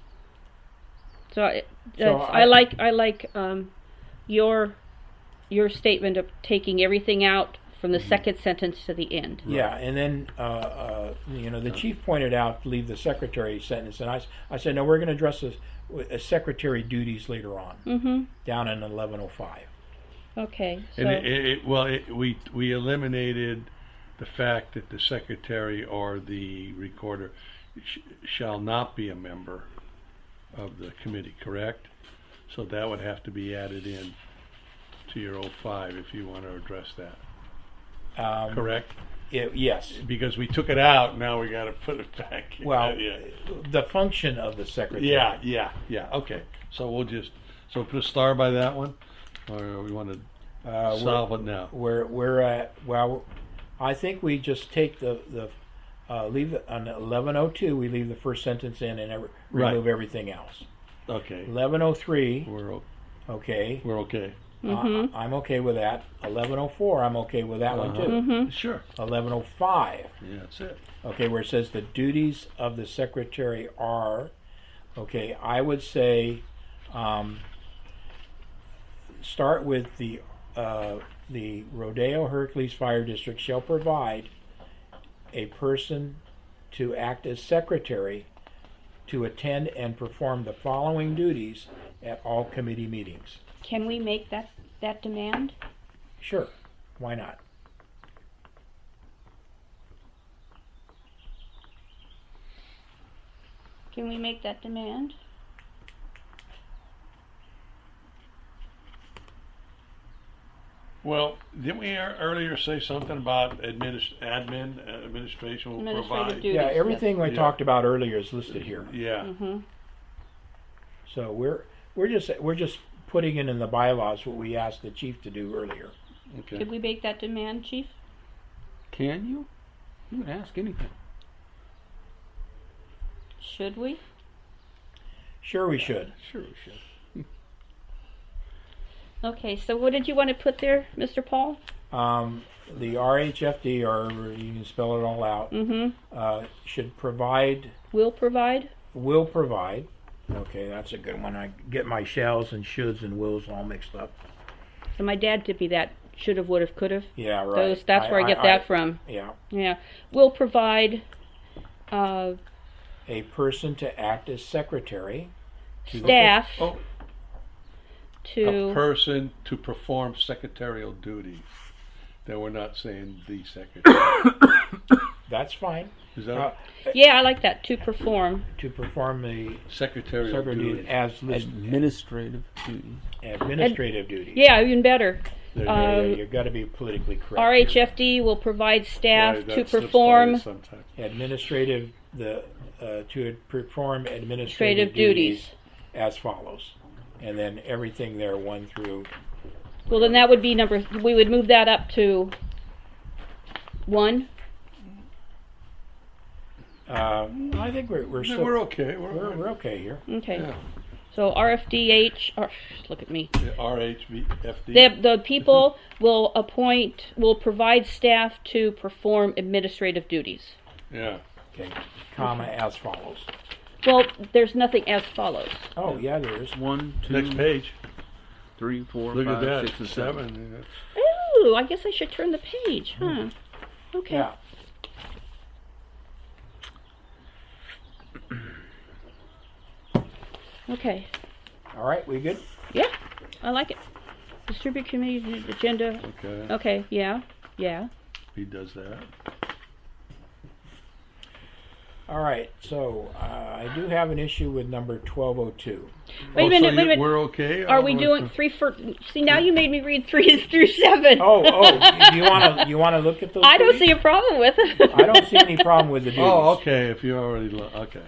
so I,
So
that's,
I-
I like, I like, um, your, your statement of taking everything out from the second sentence to the end.
Yeah, and then uh, uh, you know the chief pointed out leave the secretary sentence, and I, s- I said no, we're going to address this uh, secretary duties later on
Mm-hmm,
down in eleven oh five.
okay, so,
And it, it, it, well, it, we we eliminated the fact that the secretary or the recorder sh- shall not be a member of the committee, correct? So that would have to be added in to your oh five if you want to address that,
Um,
correct?
it- yes.
Because we took it out, now we got to put it back. in.
Well,
yeah,
the function of the secretary.
yeah, yeah, yeah. Okay, so we'll just so put a star by that one, or we want to
Uh, we're-
solve it now.
We're we're at well, I think we just take the the uh, leave it on eleven oh two. We leave the first sentence in and ever,
Right.
remove everything else.
Okay,
eleven oh three.
we're o-
Okay,
we're okay.
mm-hmm,
uh, I'm okay with that. eleven oh four. I'm okay with that one
Uh-huh.
too.
mm-hmm,
Sure.
eleven oh five.
Yeah, that's it.
Okay, where it says the duties of the secretary are, okay, I would say, um, start with the, uh, the Rodeo Hercules Fire District shall provide a person to act as secretary to attend and perform the following duties at all committee meetings.
Can we make that, that demand?
Sure, why not?
Can we make that demand?
Well, didn't we ear- earlier say something about administ- admin, uh, administration will
Administrative
provide?
duties.
Yeah, everything we
Yeah.
talked about earlier is listed here.
Yeah.
Mm-hmm.
So we're we're just we're just putting it in the bylaws what we asked the chief to do earlier.
Okay.
Could we make that demand, Chief?
Can you? You can ask anything.
Should we?
Sure, we should.
Sure, we should.
Okay, so what did you want to put there, Mister Paul?
Um, the R H F D, or you can spell it all out,
Mm-hmm.
uh, should provide,
Will provide?
will provide. Okay, that's a good one. I get my shells and shoulds and wills all mixed up.
So my dad did me that. Should have, would have, could have.
Yeah, right.
Those, that's where I, get that from.
Yeah.
Yeah. Will provide uh,
A person to act as secretary. to-
staff
Oh, a
to.
person to perform secretarial duties. Then we're not saying the secretary.
That's fine.
Is that
Uh,
Yeah, I like that. To perform.
to perform the
secretarial
secretary
duties?
as listed.
Administrative duties.
Administrative duties.
Yeah, even better.
There-
um,
yeah, you've got to be politically correct.
R H
here.
F D will provide staff
Boy, that
to
slips by
perform
you sometimes.
Administrative, the uh, to perform administrative
administrative
duties,
duties.
as follows, and then everything there one through.
Well, then that would be number. We would move that up to one.
Uh, I think we're we're
Yeah,
still
we're okay. We're,
we're, we're okay here.
Okay.
Yeah.
So R F D H. Or, look at me.
Yeah, R H V F D.
The, the people will appoint, will provide staff to perform administrative duties.
Yeah.
Okay, comma as follows.
Well, there's nothing as follows.
Oh yeah, there is.
One, two,
Next page.
three, four,
Look at
five,
that.
six, and seven.
Seven. That's-
Ooh, I guess I should turn the page, huh? Okay.
Yeah.
Okay.
All right, we good?
Yeah, I like it. Distribute committee agenda.
Okay.
Okay, yeah, yeah.
He does that.
All right. So uh, I do have an issue with number twelve oh two.
Wait a
Oh,
minute,
so
wait a
you-
minute.
We're okay?
Are
Oh,
we
we're-
doing three for? See, now you made me read three through seven.
Oh, oh, you want to you want to look at those?
I don't
duties?
see a problem with it.
I don't see any problem with the duties.
Oh, okay. If you already lo- okay.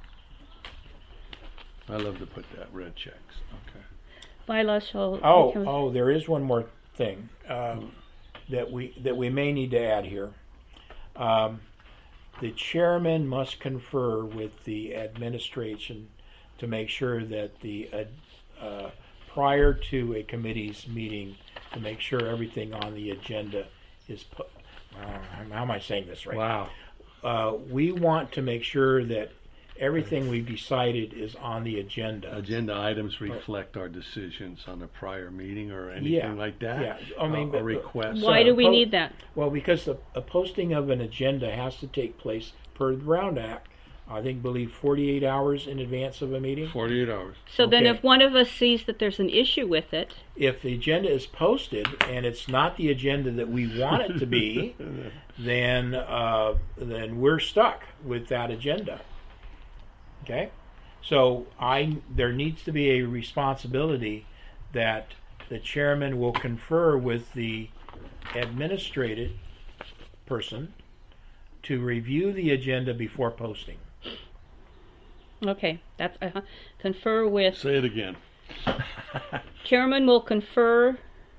I love to put that red checks. Okay.
Bylaws shall.
Oh,
become-
oh, there is one more thing um, that we that we may need to add here. Um, the chairman must confer with the administration to make sure that the uh, uh, prior to a committee's meeting to make sure everything on the agenda is put. Uh, how am I saying this right?
Wow.
Uh, we want to make sure that everything we've decided is on the agenda.
Agenda items reflect our decisions on the prior meeting or anything
Yeah,
like that.
yeah. I mean,
Uh,
but-
a request.
So-
Why do we
po-
need that?
Well, because the, a posting of an agenda has to take place per the Brown Act, I think, believe forty-eight hours in advance of a meeting.
Forty-eight hours.
So then,
Okay.
if one of us sees that there's an issue with it,
If the agenda is posted and it's not the agenda that we want it to be, then uh, then we're stuck with that agenda. Okay, so I there needs to be a responsibility that the chairman will confer with the administrative person to review the agenda before posting.
okay, that's uh, confer with
Say it again.
chairman will confer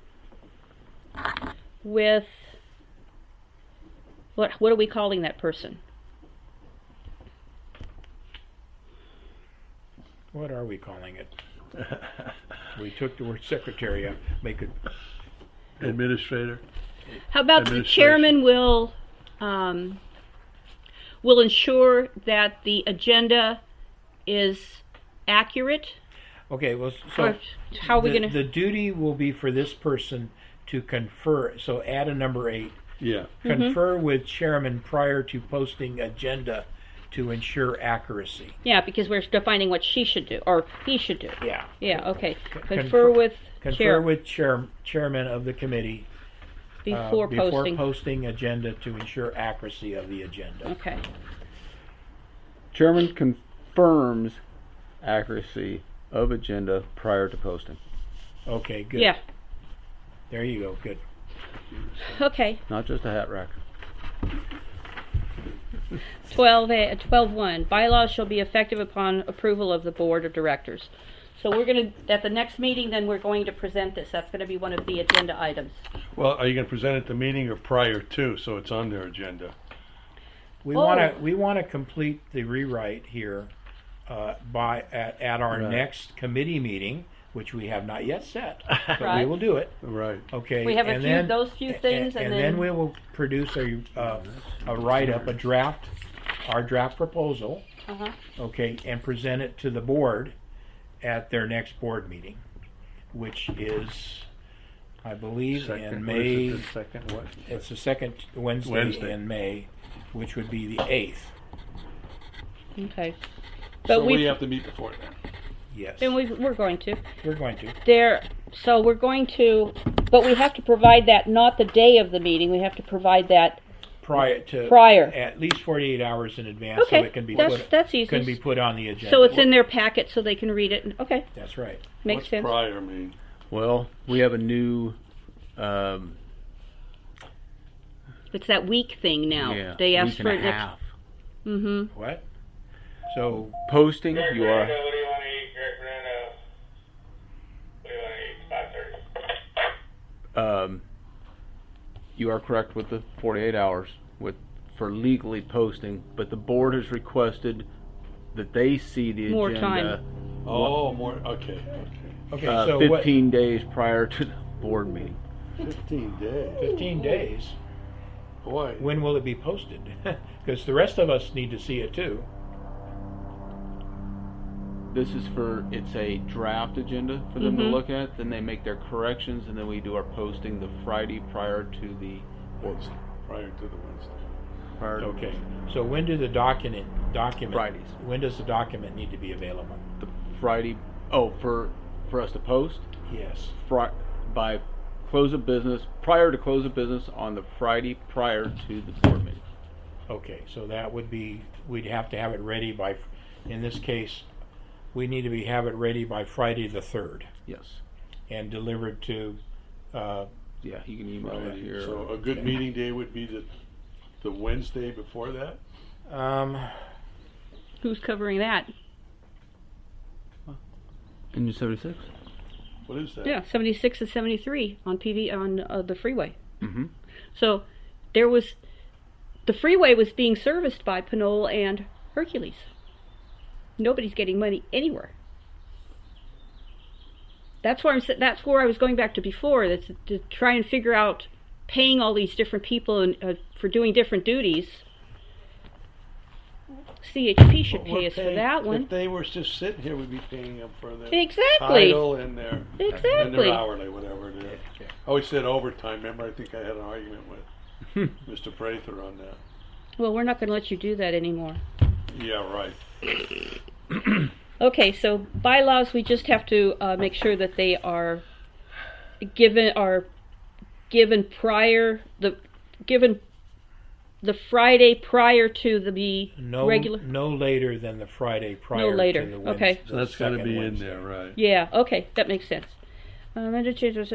with what? What are we calling that person?
What are we calling it? We took the word secretary out, make it.
Administrator.
How about the
Administration.
chairman will um, will ensure that the agenda is accurate?
Okay, well, so
Or how are we
the,
going to?
the duty will be for this person to confer. So add a number eight
Yeah.
Confer with chairman prior to posting agenda to ensure accuracy.
Yeah, because we're defining what she should do or he should do.
Yeah.
Yeah, okay.
Confer-
Confer with
Confer
chair
with chair, chairman of the committee uh,
before
before
posting.
posting agenda to ensure accuracy of the agenda.
Okay.
Chairman confirms accuracy of agenda prior to posting.
Okay, good.
Yeah.
There you go. Good.
Okay.
Not just a hat rack.
twelve A, twelve one. Bylaws shall be effective upon approval of the board of directors. So we're going to, at the next meeting, then we're going to present this. That's going to be one of the agenda items.
Well, are you going to present it at the meeting or prior to, so it's on their agenda?
We
Oh.
want to we want to complete the rewrite here uh, by at, at our
Right.
next committee meeting, which we have not yet set, but we
Right.
will do it.
Right.
Okay.
We have a
and
few-
then,
those few things,
and,
and
then,
then-
we will produce a uh, a write up, a draft, our draft proposal.
Uh-huh.
Okay, and present it to the board at their next board meeting, which is, I believe,
Second,
in
what is
May.
it, the second what?
It's the second Wednesday,
Wednesday.
in May, which would be the eighth.
Okay. But
So
we,
we have to meet before then.
Yes,
and we we're going to.
we're going to.
There, so we're going to, but we have to provide that not the day of the meeting. We have to provide that
Prior to
prior.
at least forty-eight hours in advance, so
Okay,
it can be
that's
put
that's easy.
can be put on the agenda.
So it's in their packet so they can read it. Okay,
That's right.
makes
What's
sense.
prior mean?
Well, we have a new um,
It's that week thing now.
yeah,
They asked
week
for
and
it
a
next.
half.
Mm-hmm.
What? So
Posting,
Greg
you
Fernando,
are
what do you want to eat? Greg Fernando. What do you want to eat? five thirty.
um, you are correct with the forty-eight hours with for legally posting, but the board has requested that they see the
More
agenda
time.
Oh, more, okay, okay.
okay,
uh,
so
fifteen days prior to the board meeting.
Fifteen days.
what? Fifteen days.
Boy.
When will it be posted? Because the rest of us need to see it too.
This is for, it's a draft agenda for them to
Mhm.
look at, then they make their corrections, and then we do our posting the Friday prior to the
Wednesday, prior to the Wednesday.
prior to
Okay. So when do the document document
Fridays.
When does the document need to be available?
the Friday. Oh, for for us to post
Yes.
fri- by close of business prior to close of business on the Friday prior to the board meeting.
Okay. So that would be we'd have to have it ready by. In this case, we need to be have it ready by Friday the third
Yes.
and delivered to. Uh,
Yeah, you can email it
Right.
here.
So a good
Okay.
meeting day would be the, the Wednesday before that?
um,
Who's covering that?
In seventy-six.
What is that?
Yeah, seventy-six and seventy-three on P V on uh, the freeway.
Mm-hmm.
So there was the freeway was being serviced by Pinole and Hercules. Nobody's getting money anywhere. That's where I'm. sa- That's where I was going back to before. That's to try and figure out paying all these different people and, uh, for doing different duties. C H P should
But we're
pay us for
paying-
that one.
If they were just sitting here, we'd be paying them for their
Exactly.
title and their and
Exactly.
their hourly, whatever it is. I always said overtime. Remember, I think I had an argument with Mister Prather on that.
Well, we're not going to let you do that anymore.
Yeah, right.
Okay, so bylaws, we just have to uh, make sure that they are given are given prior the given the Friday prior to the
no
regular.
no later than the Friday prior
later.
to the Wednesday.
Okay.
So that's got to
second
be in
Wednesday.
there, right?
Yeah. Okay, that makes sense. Um, I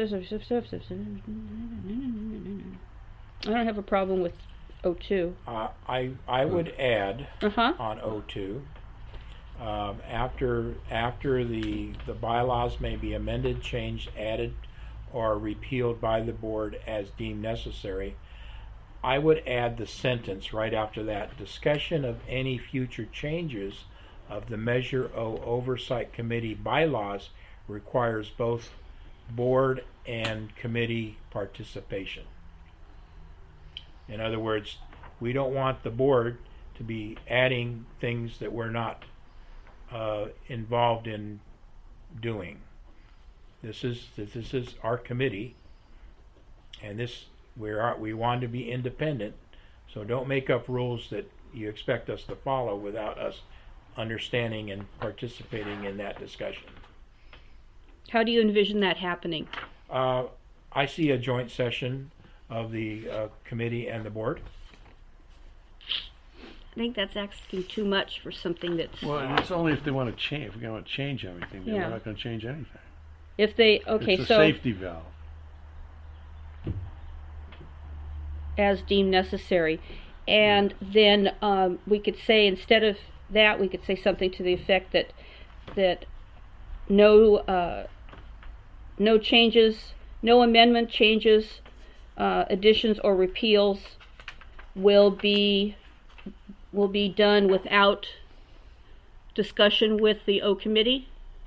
don't have a problem with O two.
Uh, I I would add
Uh huh.
on O two. Um, after after the the bylaws may be amended, changed, added, or repealed by the board as deemed necessary, I would add the sentence right after that: discussion of any future changes of the Measure O Oversight Committee bylaws requires both board and committee participation. In other words, we don't want the board to be adding things that we're not uh, involved in doing. This is this is our committee, and this we're we want to be independent, so don't make up rules that you expect us to follow without us understanding and participating in that discussion.
How do you envision that happening?
Uh, I see a joint session of the uh, committee and the board.
I think that's asking too much for something that's.
Well, and it's only if they want to change. If we want to change everything, then
Yeah.
we're not going to change anything.
If they okay,
it's a
so
safety valve.
as deemed necessary, and then um, we could say instead of that, we could say something to the effect that that no uh, no changes, no amendment changes, uh, additions or repeals will be will be done without discussion with the O committee.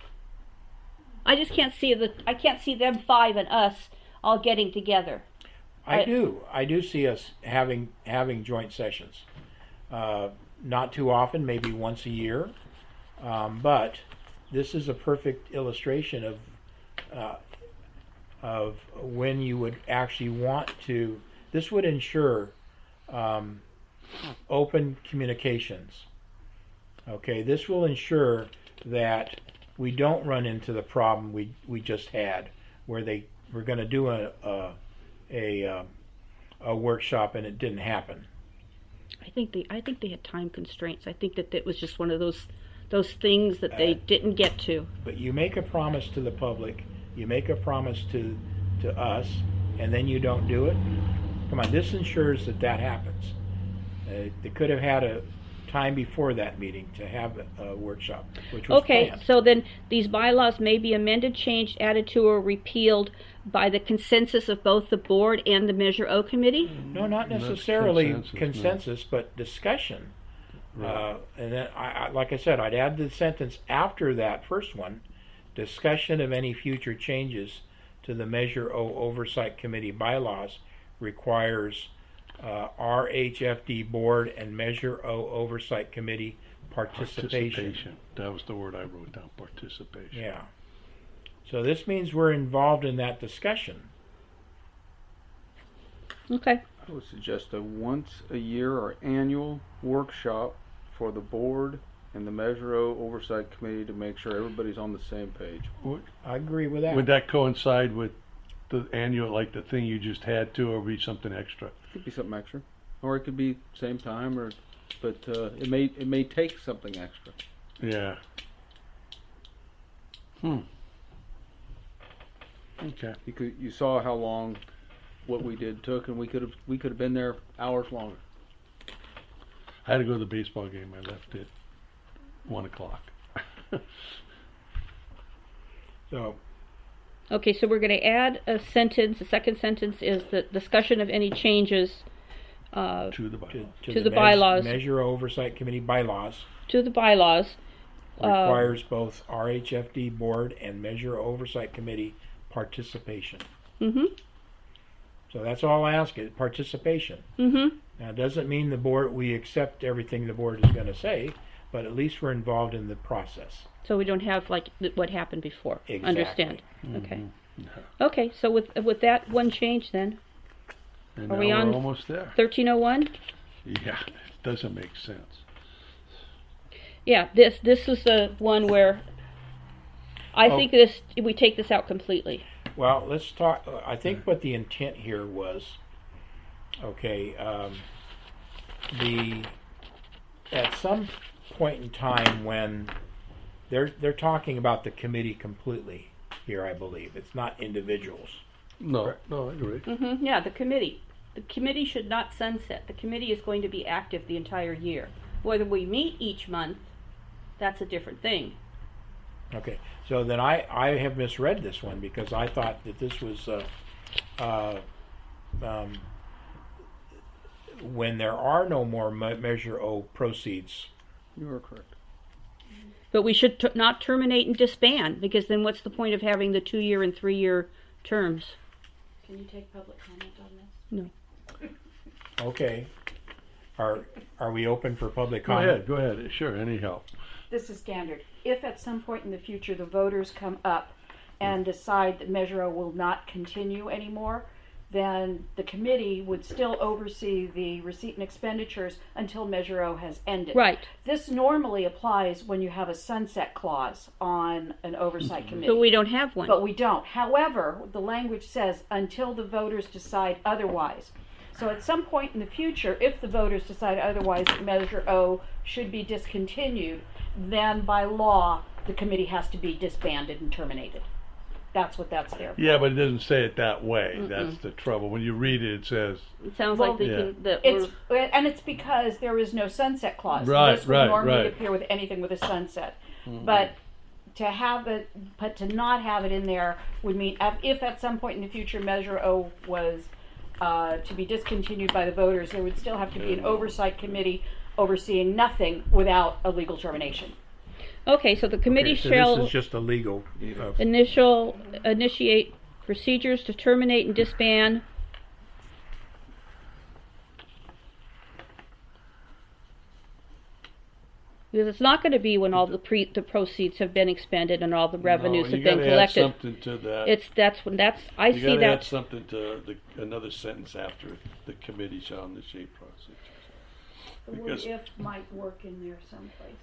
I just can't see the I can't see them five and us all getting together.
I,
I-
do. I do see us having having joint sessions. Uh, not too often, maybe once a year, um, but this is a perfect illustration of uh, of when you would actually want to. This would ensure um, open communications. Okay, this will ensure that we don't run into the problem we we just had, where they were going to do a a a, um, a workshop and it didn't happen.
I think they I think they had time constraints. I think that it was just one of those those things that they
Uh,
didn't get to.
But you make a promise to the public, you make a promise to to us, and then you don't do it. Come on, this ensures that that happens. Uh, they could have had a time before that meeting to have a, a workshop, which was
Okay,
planned.
so then these bylaws may be amended, changed, added to, or repealed by the consensus of both the board and the Measure O committee?
No, not
That's
necessarily
consensus, no.
consensus, but discussion.
Right.
Uh, and then, I, I, like I said, I'd add the sentence after that first one: discussion of any future changes to the Measure O Oversight Committee bylaws requires uh, R H F D Board and Measure O Oversight Committee participation.
Participation. That was the word I wrote down. Participation.
Yeah. So this means we're involved in that discussion.
Okay.
I would suggest a once a year or annual workshop for the board and the Measure O Oversight Committee to make sure everybody's on the same page.
Would,
I agree with that.
would that coincide with the annual, like the thing you just had to, or be something extra?
Could be something extra, or it could be same time, or but uh, it may it may take something extra.
Yeah. Hmm. Okay.
You could you saw how long what we did took, and we could have we could have been there hours longer.
I had to go to the baseball game. I left at one o'clock.
So
Okay, so we're going to add a sentence. The second sentence is the discussion of any changes uh,
To the
to,
bylaw.
To the
Meas-
bylaws.
Measure O Oversight Committee bylaws
to the bylaws. Uh,
requires both R H F D Board and Measure Oversight Committee participation.
Mm-hmm.
So that's all I ask is participation.
Mm-hmm.
Now it doesn't mean the board we accept everything the board is going to say, but at least we're involved in the process.
So we don't have like th- what happened before.
Exactly.
Understand? Okay.
Yeah.
Okay. So with with that one change, then
And
Are
now
we
we're
on-
almost there.
thirteen oh one.
Yeah, it doesn't make sense.
Yeah. This this is the one where I
Oh.
think this we take this out completely.
Well, let's talk. I think what the intent here was, okay, um, the at some point in time when they're they're talking about the committee completely here, I believe it's not individuals.
No, no, I agree.
Mm-hmm. Yeah. The committee. The committee should not sunset. The committee is going to be active the entire year. Whether we meet each month, that's a different thing.
Okay, so then I, I have misread this one because I thought that this was uh, uh, um, when there are no more me- Measure O proceeds.
You are correct.
But we should t- not terminate and disband, because then what's the point of having the two-year and three-year terms?
Can you take public comment on this?
No.
Okay, are are we open for public
Go
comment?
ahead, go ahead. Sure, any help.
This is standard. If at some point in the future the voters come up and decide that Measure O will not continue anymore, then the committee would still oversee the receipt and expenditures until Measure O has ended.
Right.
This normally applies when you have a sunset clause on an oversight committee.
But we don't have one.
But we don't. However, the language says until the voters decide otherwise. So at some point in the future, if the voters decide otherwise, that Measure O should be discontinued, then by law, the committee has to be disbanded and terminated. That's what that's there for.
Yeah, but it doesn't say it that way. That's the trouble. When you read it, it says,
It sounds
Well,
like the,
yeah.
the
It's and it's because there is no sunset clause.
Right,
This would
right,
normally
right.
appear with anything with a sunset, but to have it, but to not have it in there would mean if- if at some point in the future Measure O was uh, to be discontinued by the voters, there would still have to be an oversight committee overseeing nothing without a legal termination.
Okay, so the committee
Okay, so
shall
this is just a legal. Uh,
initial initiate procedures to terminate and disband. Because it's not going to be when all the pre the proceeds have been expended and all the revenues
no,
have
you
been
gotta
collected.
add something to that.
It's that's when that's I
you
see
gotta
that.
add something to the, another sentence after the committee shall initiate procedures.
The word
Because-
if might work in there someplace.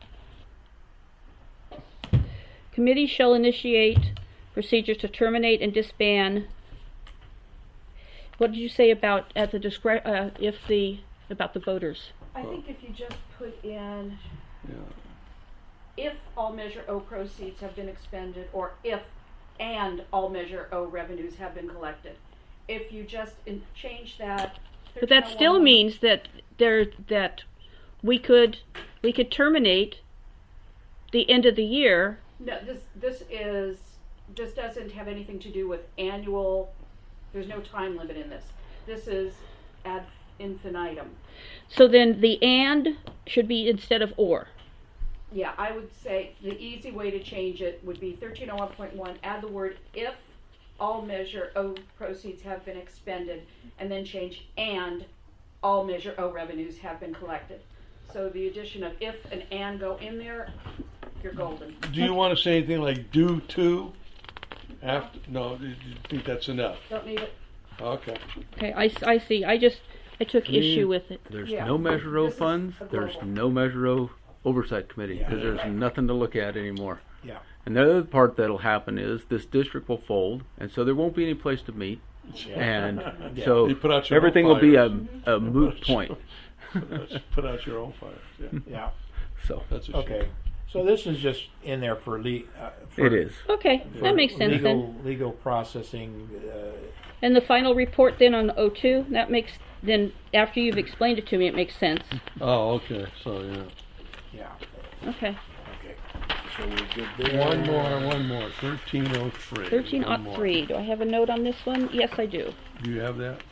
Committee shall initiate procedures to terminate and disband. What did you say about at the discre- uh, if the about the voters?
I think if you just put in
Yeah.
if all Measure O proceeds have been expended, or if and all Measure O revenues have been collected. If you just in, change that.
But that still means that there that we could we could terminate the end of the year.
No, this this is this doesn't have anything to do with annual. There's no time limit in this. This is ad infinitum.
So then the and should be instead of or.
Yeah, I would say the easy way to change it would be thirteen oh one point one, add the word if all Measure O proceeds have been expended, and then change and all Measure O revenues have been collected. So the addition of if and and go in there, you're golden.
Do you want to say anything like due to? After? No, do you think that's enough?
Don't need it.
Okay.
Okay, I, s- I see. I just I took
Me-
issue with it.
There's
Yeah.
no Measure O
This is
funds.
a
There's
global.
no Measure O oversight committee because
Yeah.
there's nothing to look at anymore.
yeah.
And the other part that'll happen is this district will fold, and so there won't be any place to meet, and
Yeah.
so
You put out your own
everything will be a,
fires.
a moot point.
Put out, put out your own fires. Yeah.
Yeah.
So
That's a shame.
Okay. So this is just in there for le- uh, for,
it is.
Okay,
for
that makes sense
legal,
then.
Legal processing. Uh,
And the final report then on O two, that makes then after you've explained it to me, it makes sense.
Oh, okay. So yeah.
yeah.
Okay.
Okay. So we're good there.
One more, one more. Thirteen oh three.
Thirteen ought three. Do I have a note on this one? Yes, I do.
Do you have that?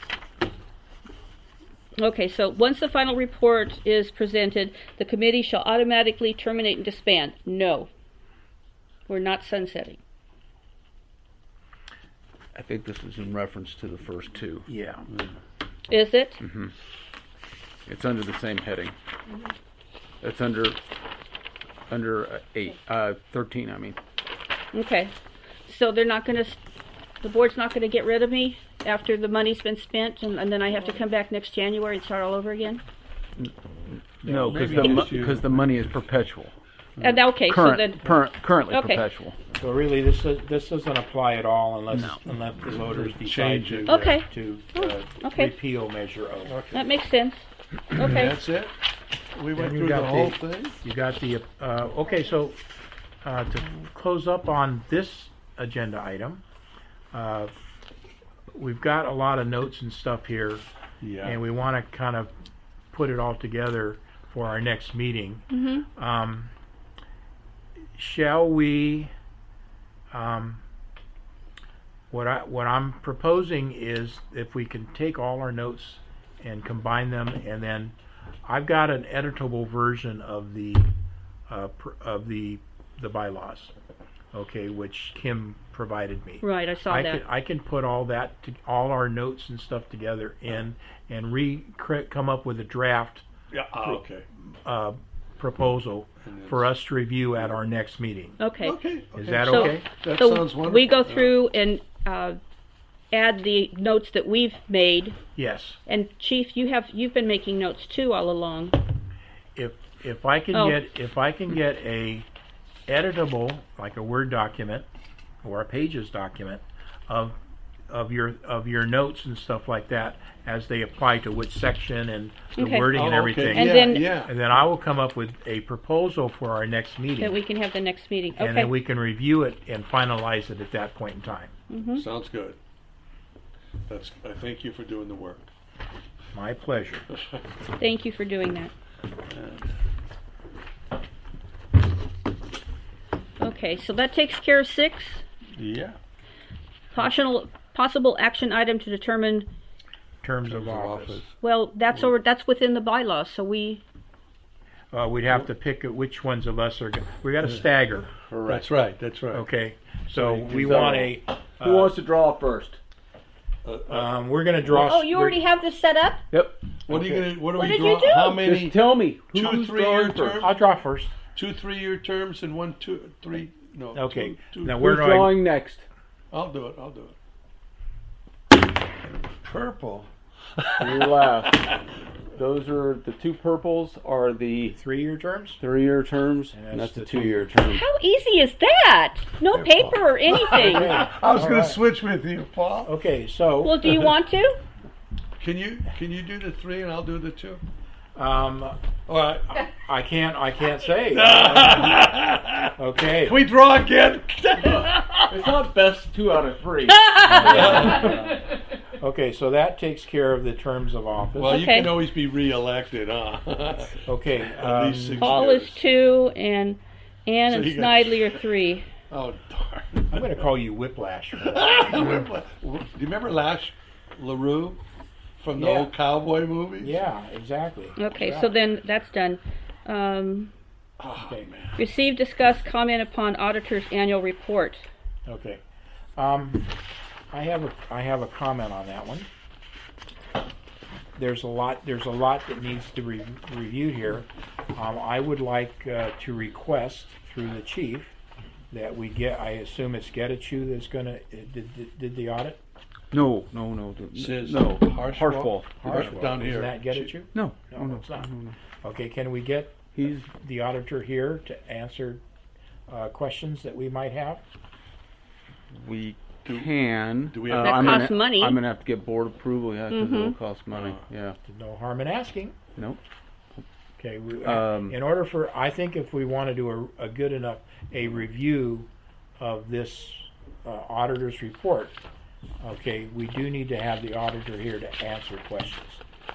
Okay, so once the final report is presented, the committee shall automatically terminate and disband. No. We're not sunsetting.
I think this is in reference to the first two.
Yeah.
Is it?
It's under the same heading. It's under under uh, eight, uh, thirteen. I mean,
Okay. So they're not going to, the board's not going to get rid of me after the money's been spent, and, and then I have to come back next January and start all over again?
no, because
maybe
the
just you.
because the money is perpetual.
And okay,
Current,
so then,
per, currently
Okay.
perpetual.
So really, this is, this doesn't apply at all unless
No.
unless the voters decide
Change
to
it.
Okay.
to
Oh,
uh,
okay.
repeal Measure O.
that makes sense. Okay.
That's it. We went
Then you
through
got
the whole
the-
thing.
You got the uh, okay. So uh, to close up on this agenda item, uh, we've got a lot of notes and stuff here,
Yeah.
and we want to kind of put it all together for our next meeting.
Mm-hmm.
Um, shall we? Um, what I what I'm proposing is if we can take all our notes and combine them, and then I've got an editable version of the uh, pr- of the the bylaws, okay, which Kim provided me.
Right, I saw
I
that.
can I can put all that to, all our notes and stuff together in and re cre- come up with a draft
Yeah. ah, okay.
uh, proposal
And then-
for us to review at our next meeting.
Okay.
Okay.
Is
okay.
that
So-
okay?
That
so
sounds wonderful.
we go
Yeah.
through and uh, add the notes that we've made.
Yes.
And Chief, you have you've been making notes too all along.
If if I can
Oh.
get if I can get a editable, like a Word document or a Pages document of of your of your notes and stuff like that as they apply to which section and the
Okay.
wording and
Oh,
everything.
okay.
And
yeah,
then-
yeah.
And then I will come up with a proposal for our next meeting.
That we can have the next meeting.
And
Okay.
then we can review it and finalize it at that point in time.
Mm-hmm.
Sounds good. That's. I thank you for doing the work.
My pleasure.
Thank you for doing that. Okay, so that takes care of six.
Yeah.
Possible possible action item to determine.
Terms of office.
Well, that's over. That's within the bylaws. So we.
Uh, we'd have to pick which ones of us are. Go- we got to stagger.
That's right. That's right.
Okay. So we
So-
want a.
Who
Uh,
wants to draw first?
Uh, uh,
um, we're going to draw.
Oh, you already have this set up.
Yep.
what are you
okay.
gonna? What are
What
we
did you
draw?
do?
How many?
Just tell me
two,
who's
three-year
drawing
terms?
first.
I'll draw first.
Two three-year terms and one two three. No.
Okay.
Two, two,
Now
Who's
we're going.
drawing next?
I'll do it. I'll do it. Purple.
You're last. Those are the two purples are the
Three-year terms.
three-year terms,
And
and
that's
that's the
the
two-year term.
How easy is that? No paper or anything.
Okay.
I was
All
going
right.
to switch with you, Paul.
Okay. So.
Well, do you want to?
Can you can you do the three and I'll do the two?
Um,
All right.
I can't. I can't say. Okay.
Can we draw again?
It's not best two out of three.
Okay. So that takes care of the terms of office.
Well, you
Okay.
can always be reelected, huh?
Okay.
At least
um,
six
Paul
years.
is two, and Ann
So
and
you got-
Snidely are three.
Oh darn!
I'm going to call you Whiplash.
Do you remember Lash LaRue from the
Yeah.
old cowboy movies?
Yeah. Exactly.
Okay,
Yeah.
so then that's done. Um,
Oh
Okay.
man.
receive, discuss, comment upon auditor's annual report.
Okay. Um, I have a I have a comment on that one. There's a lot there's a lot that needs to be reviewed here. Um, I would like uh, to request through the chief that we get. I assume it's Getachew that's going to did, did did the audit.
No, no, no, the-
Says
no.
Harshwell?
Harshwell.
Harshwell. Down here.
Isn't that Getachew?
No,
No,
no, no,
it's not.
no, no.
Okay. Can we get
He's
the auditor here to answer uh, questions that we might have?
we can.
do we
uh,
have-
That
I'm
costs
gonna,
money.
I'm gonna have to get board approval, yeah, because
Mhm.
it'll cost money. Yeah.
There's no harm in asking.
Nope.
Okay, we,
Um,
in order for, I think if we want to do a, a good enough, a review of this uh, auditor's report, okay, we do need to have the auditor here to answer questions.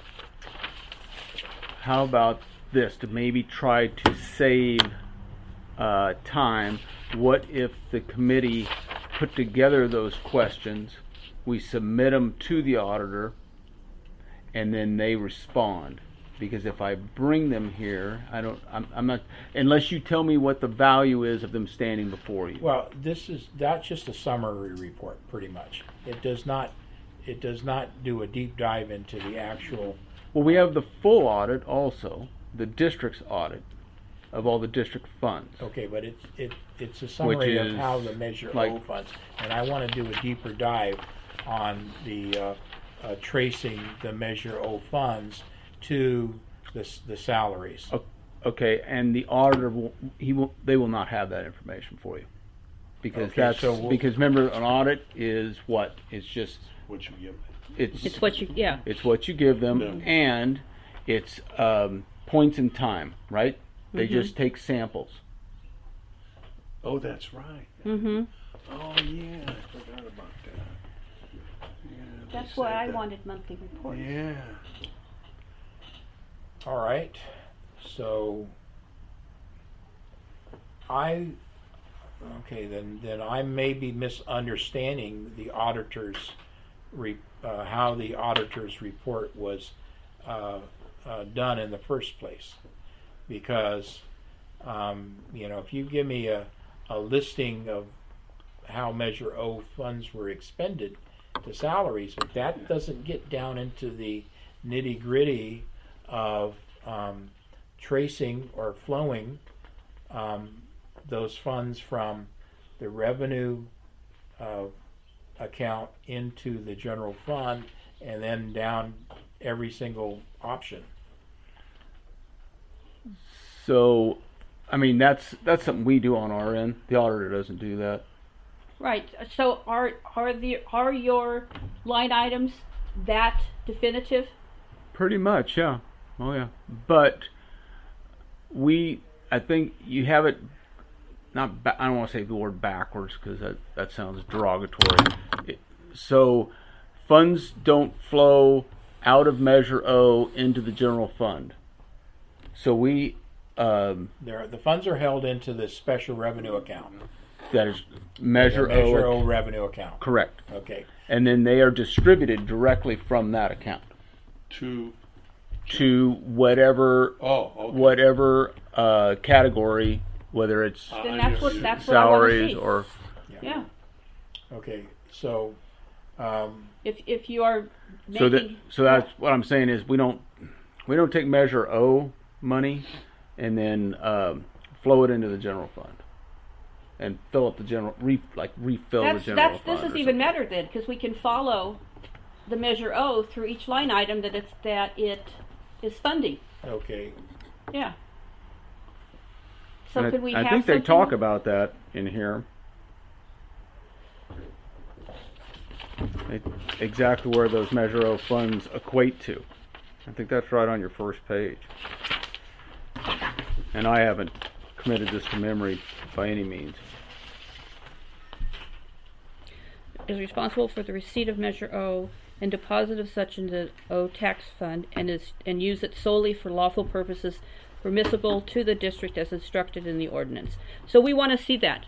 How about this to maybe try to save uh, time? What if the committee put together those questions, we submit them to the auditor, and then they respond? Because if I bring them here, I don't. I'm, I'm not unless you tell me what the value is of them standing before you.
Well, this is, that's just a summary report, pretty much. It does not, it does not do a deep dive into the actual,
Well, we have the full audit also, the district's audit of all the district funds.
okay, but it's, it, it's a summary of
is
how the Measure
like-
O funds. And I want to do a deeper dive on the, uh, uh, tracing the Measure O funds to the, s- the salaries.
O- Okay, and the auditor will, he will, they will not have that information for you. Because
Okay,
that's,
so we'll-
because remember, an audit is what? It's just,
What you give me?
it's,
It's what you, yeah.
it's what you give them,
Yeah.
and it's um, points in time, right? They
Mm-hmm.
just take samples.
Oh, that's right.
Mm-hmm.
Oh yeah, I forgot about that. Yeah, they
That's
said
why I
that.
wanted monthly reports.
Yeah.
All right, so I, okay, then, then I may be misunderstanding the auditor's, re, uh, how the auditor's report was, uh, uh, done in the first place. Because, um, you know, if you give me a, a listing of how Measure O funds were expended to salaries, but that doesn't get down into the nitty gritty of um, tracing or flowing um, those funds from the revenue uh, account into the general fund and then down every single option.
So, I mean, that's that's something we do on our end. The auditor doesn't do that.
Right. So are are the are your line items that definitive?
Pretty much, yeah. Oh, yeah. But we, I think you have it. Not, ba- I don't want to say the word backwards because that that sounds derogatory. It, so, funds don't flow out of Measure O into the general fund. So we. Um,
There, the funds are held into the special revenue account.
that is Measure,
The Measure
O.
O revenue account.
Correct.
Okay.
And then they are distributed directly from that account
To
to whatever
oh, okay.
whatever uh, category, whether it's
Uh,
Then
I
that's
guess
what
you-
that's what I want to
salaries
see.
or
Yeah.
Okay. So, um,
If if you are making
so that so that's what I'm saying is we don't we don't take Measure O money and then um, flow it into the general fund and fill up the general re, like refill
that's
the general
that's
fund.
this
or
is even
something.
better then because we can follow the Measure O through each line item that it's that it is funding.
okay.
Yeah. So
And I-
could we
I
have
think they
something-
talk about that in here. They, exactly where those Measure O funds equate to. I think that's right on your first page. And I haven't committed this to memory by any means.
is responsible for the receipt of Measure O and deposit of such in the O tax fund and is and use it solely for lawful purposes permissible to the district as instructed in the ordinance. So we want to see that.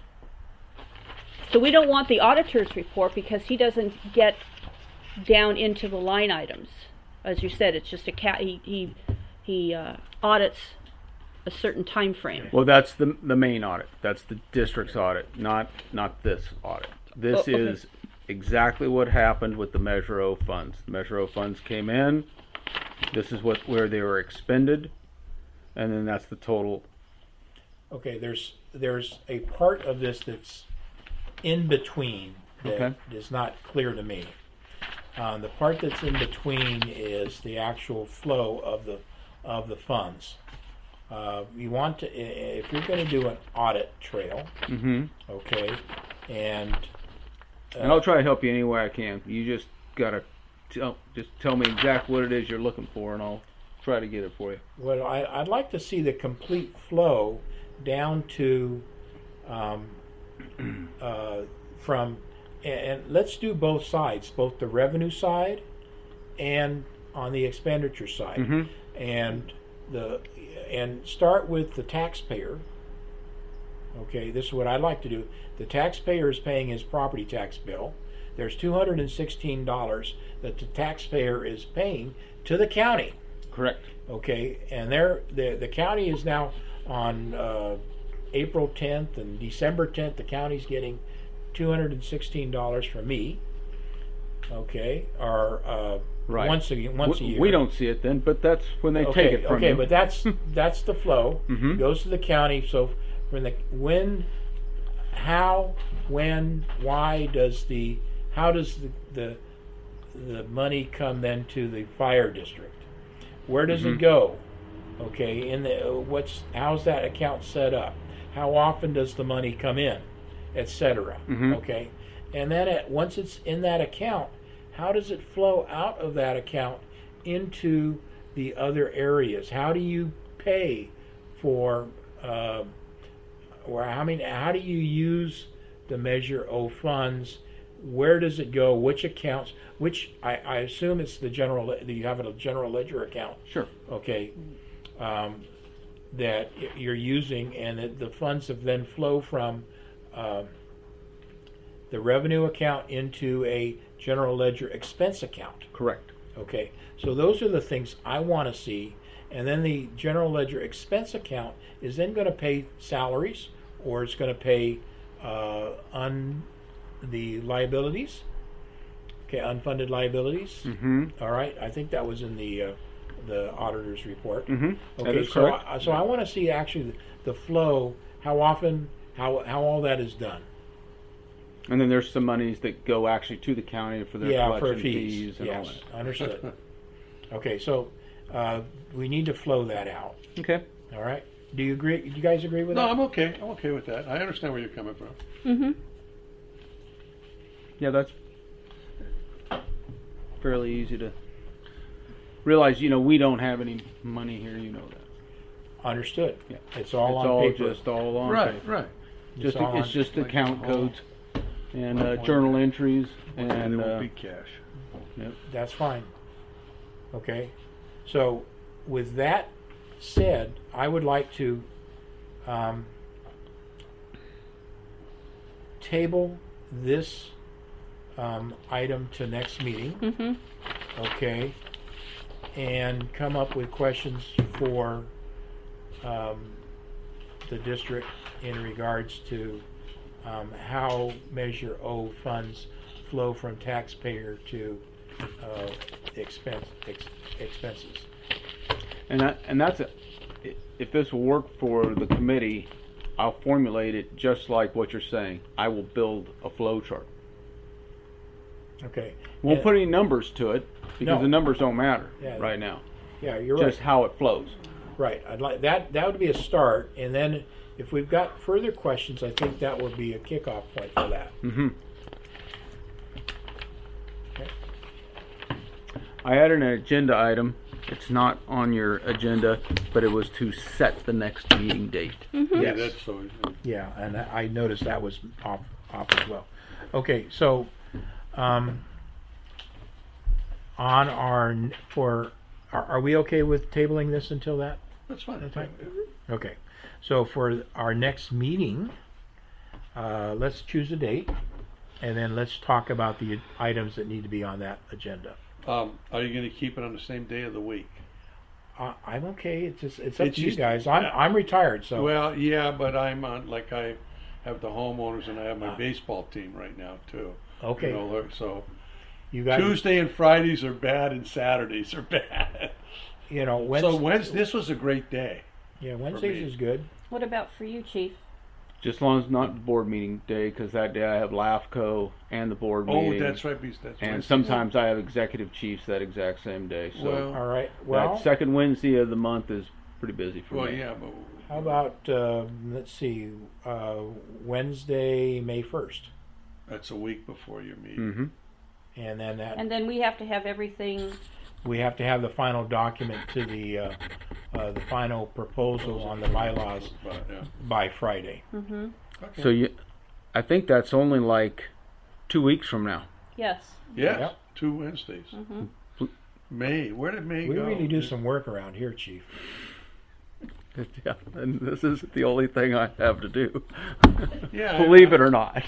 So we don't want the auditor's report because he doesn't get down into the line items. As you said, it's just a cat. He he, he uh, audits a certain time frame.
Well, that's the the main audit. That's the district's audit, not not this audit. This
Oh, okay.
is exactly what happened with the Measure O funds. The Measure O funds came in. This is what where they were expended, and then that's the total.
Okay. There's there's a part of this that's in between that
Okay.
is not clear to me. Uh, the part that's in between is the actual flow of the of the funds. Uh, you want to, i- if you're going to do an audit trail,
Mm-hmm.
okay, and uh,
And I'll try to help you any way I can. You just gotta tell, just tell me exactly what it is you're looking for, and I'll try to get it for you.
well, I, I'd like to see the complete flow down to um, uh, from, and, and let's do both sides, both the revenue side and on the expenditure side,
Mm-hmm.
and the and start with the taxpayer. Okay, this is what I'd like to do. The taxpayer is paying his property tax bill. There's two hundred sixteen dollars that the taxpayer is paying to the county.
Correct.
Okay, and they're, the the county is now on uh, April tenth and December tenth. The county's getting two hundred sixteen dollars from me. Okay, or uh,
Right.
once a once
we,
a year.
we don't see it then, but that's when they
okay,
take it from
okay,
you.
but that's that's the flow.
Mhm.
Goes to the county. So when the when, how, when, why does the how does the the, the money come then to the fire district? Where does
Mhm.
it go? Okay, in the what's how's that account set up? How often does the money come in, et cetera.
Mhm.
Okay, and then at, once it's in that account, how does it flow out of that account into the other areas? How do you pay for, uh, or how many? How do you use the Measure O funds? Where does it go? Which accounts? Which I, I assume it's the general. le- You have a general ledger account.
Sure.
Okay, um, that y- you're using, and that the funds have then flow from uh, the revenue account into a general ledger expense account.
Correct.
Okay, so those are the things I want to see, and then the general ledger expense account is then going to pay salaries, or it's going to pay uh, un the liabilities. Okay, unfunded liabilities.
Mm-hmm.
All right, I think that was in the uh, the auditor's report.
Mm-hmm. That
Okay,
is
so
correct.
I, so I want to see actually the, the flow, how often, how how all that is done.
And then there's some monies that go actually to the county for their
Yeah,
collection
for fees,
and all
yes,
that.
understood. Okay, so, uh, we need to flow that out,
Okay.
all right? Do you agree, do you guys agree with
No,
that?
I'm okay. I'm okay with that. I understand where you're coming from.
Mm-hmm.
Yeah, that's fairly easy to realize. You know, we don't have any money here. You know that.
Understood.
Yeah.
It's all
it's
on
all
paper.
just all on
Right,
paper.
right.
Just
all
it's
on-
just
like
account
all-
codes and uh,
like
journal
one-
entries
And
and
it
uh,
will be cash.
That's fine. Okay, so with that said, I would like to um, table this um, item to next meeting,
Mm-hmm.
okay, and come up with questions for um, the district in regards to um, how Measure O funds flow from taxpayer to uh, expense ex, expenses.
and that, and that's a, if this will work for the committee, I'll formulate it just like what you're saying. I will build a flow chart.
Okay.
Won't
And-
put any numbers to it because
No.
the numbers don't matter
Yeah.
right now.
Yeah, you're
Just
right.
how it flows.
Right. I'd like that. That would be a start, and then if we've got further questions, I think that would be a kickoff point for that.
Mm-hmm.
Okay.
I added an agenda item. It's not on your agenda, but it was to set the next meeting date.
Yeah,
Yes.
that's so.
Yeah, and I noticed that was off off as well. Okay, so um, on our n- for are, are we okay with tabling this until that?
That's fine.
That's fine. Okay, so for our next meeting, uh, let's choose a date, and then let's talk about the items that need to be on that agenda.
Um, are you going to keep it on the same day of the week?
Uh, I'm okay. It's just it's up
It's
to you
just-
guys. I'm I'm retired, so
Well, yeah, but I'm on, like, I have the homeowners and I have my
Ah.
baseball team right now, too.
okay.
You know, look, so
You got
Tuesday and Fridays are bad and Saturdays are bad.
you know Wednesday.
So Wednesday, this was a great day.
yeah, Wednesdays
me.
is good.
What about for you, Chief?
Just as long as it's not the board meeting day, because that day I have LAFCO and the board
Oh,
meeting.
that's right, because that's
And
Wednesday.
sometimes I have executive chiefs that exact same day. So
Well,
All right. Well,
that second Wednesday of the month is pretty busy for
well,
me.
yeah, but
how about uh, let's see, uh, Wednesday, May first,
that's a week before your meeting.
Mm-hmm.
and then that
And then we have to have everything.
we have to have the final document to the uh, uh, the final proposal on the bylaws
But, yeah.
by Friday.
Mm-hmm.
Okay.
So you, I think that's only like two weeks from now.
Yes.
Yes,
Yep.
two Wednesdays.
Mm-hmm.
May. Where did May
We
go?
really do some work around here, Chief.
Yeah, and this is the only thing I have to do.
Yeah, I-
Believe it or not.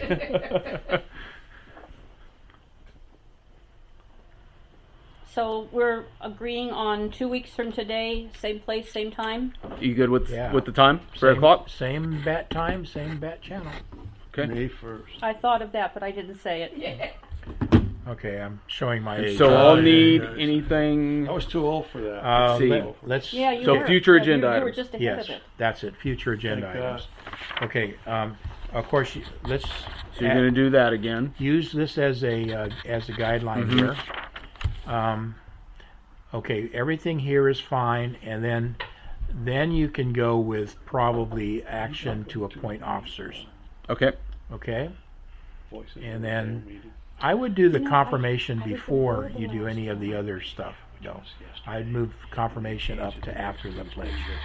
So we're agreeing on two weeks from today, same place, same time.
You good with
Yeah.
with the time? Three
Same-
o'clock.
Same bat time, same bat channel.
Okay.
May first.
I thought of that, but I didn't say it.
Yeah.
Okay, I'm showing my age.
So
Oh,
I'll
yeah,
need
yeah.
anything.
I was too old for that.
Uh,
see.
let, let's
Yeah, you
So
were.
future
Yeah, you-
agenda
you, were
items.
just ahead
yes,
of it.
that's it. Future agenda
Thank God.
items. Okay. Um, of course, you- let's
So you're
add-
going to do that again.
use this as a uh, as a guideline
Mhm.
here. Um, okay, everything here is fine, and then then you can go with probably action to appoint officers.
Okay.
Okay,
Voices
and
of the
then-
mayor meeting.
I would do the
No, I-
confirmation
I was
before
gonna go
you
the
do
last
any of the
time.
other stuff. No,
Yes, yes.
I'd move confirmation up to after the pledge.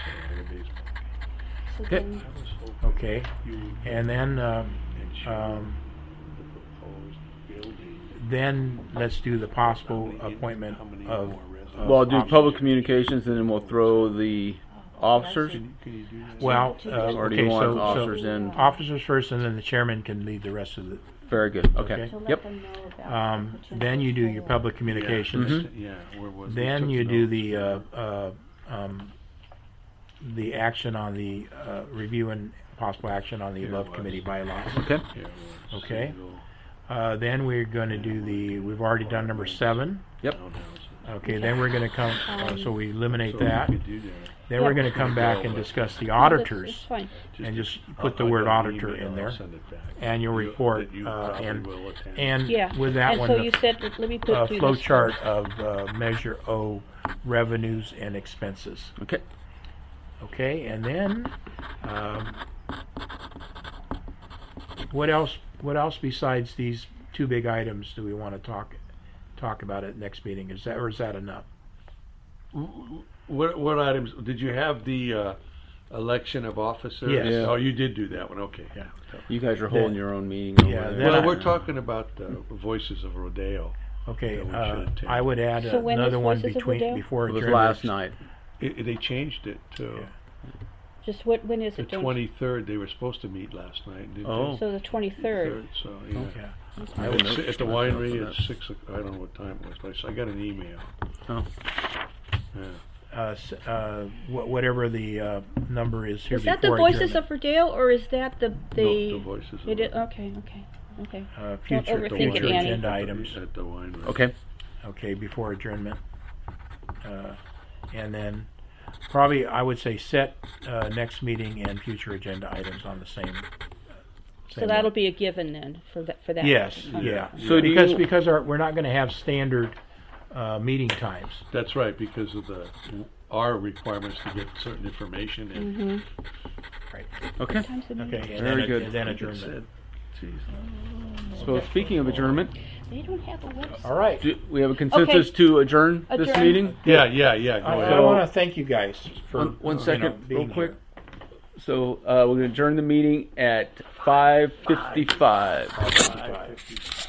So
Okay.
then-
Okay,
You
and then um,
and
um,
the proposed building.
then let's do the possible
How many-
appointment
how many
of.
more residents?
of
Well, I'll do
officers.
public communications, and then we'll throw the officers.
Can, can you do that?
Well, uh,
Or do
okay,
you want
so,
officers
so
in?
officers first, and then the chairman can lead the rest of the.
Very good. Okay.
Okay.
to let
Yep.
them know about
Um,
the potential
then you do your
for-
public communications.
Mhm.
Yeah, where was we
Then
took
you do
notes.
the uh, uh, um, the action on the uh, review and possible action on the
Here it
above
was.
committee bylaws.
Okay.
Yeah, it was
Okay.
single
Uh, then we're going to do the. We've already done number seven.
Yep.
townhouses.
Okay, then we're gonna come, uh, so we eliminate
So
that.
we could do that.
Then
Yeah.
we're gonna come back and discuss the
No, that's-
auditors.
It's fine.
And just
I'll-
put the
I'll
word
get an
auditor
email,
in there.
I'll send it back.
Annual
You-
report,
that you
uh,
probably
and,
will attend.
and
Yeah.
with that
and
one,
so
the
you said, that- let me put
uh,
through
flow
this
chart
first.
of uh, Measure O revenues and expenses.
Okay.
Okay, and then um, what else? What else besides these two big items do we want to talk talk about at next meeting? Is that or is that enough?
What, what items, did you have the uh, election of officers?
Yes.
Yeah.
Oh, you did do that one, okay.
Yeah.
You guys are holding
Then-
your own meeting over
Yeah,
there.
then
Well,
I-
we're talking about uh, Voices of Rodeo.
Okay,
Yeah, we
uh,
should attend.
I would add
So when
another
is
one
Voices of
between
Rodeo?
before
It was
adjournment.
last night.
It, it- they changed it to
Just what, when is
the
it? James?
twenty-third. They were supposed to meet last night. Didn't
Oh.
they?
So the twenty-third.
Third, so, yeah.
Okay.
I
At
didn't
si-
know-
at the
I didn't know
winery
for
at
that.
six. o- I don't know what time it was, but I s- I got an email.
Oh.
Yeah.
Uh, s- uh, wh- whatever the uh, number is here
Is that the
before
Voices
adjournment.
of Rodeo, or is that the the?
No, the Voices of
It is,
Rodeo.
okay, okay, okay.
Uh, future
overthink
future
it, Annie.
agenda
At the-
items.
At the winery.
Okay.
Okay, before adjournment. Uh, and then probably I would say set uh, next meeting and future agenda items on the same.
So
same
that'll
one.
be a given then for that for that.
Yes,
Okay.
yeah.
So do
because
you-
because our, we're not going to have standard uh, meeting times.
That's right, because of the our requirements to get certain information in.
Mm-hmm.
Right.
Okay.
Times the meeting.
Okay. And
Very
then,
good.
And then
Like it
adjournment.
said.
So speaking of adjournment,
They don't have a website.
All right.
do we have a consensus to adjourn, this
Adjourn.
meeting?
Yeah, yeah, yeah. Go
I,
ahead.
I want to thank you guys for
One, one
you
second,
know, being
real quick.
here.
So uh, we're going to adjourn the meeting at five fifty-five.
Bye.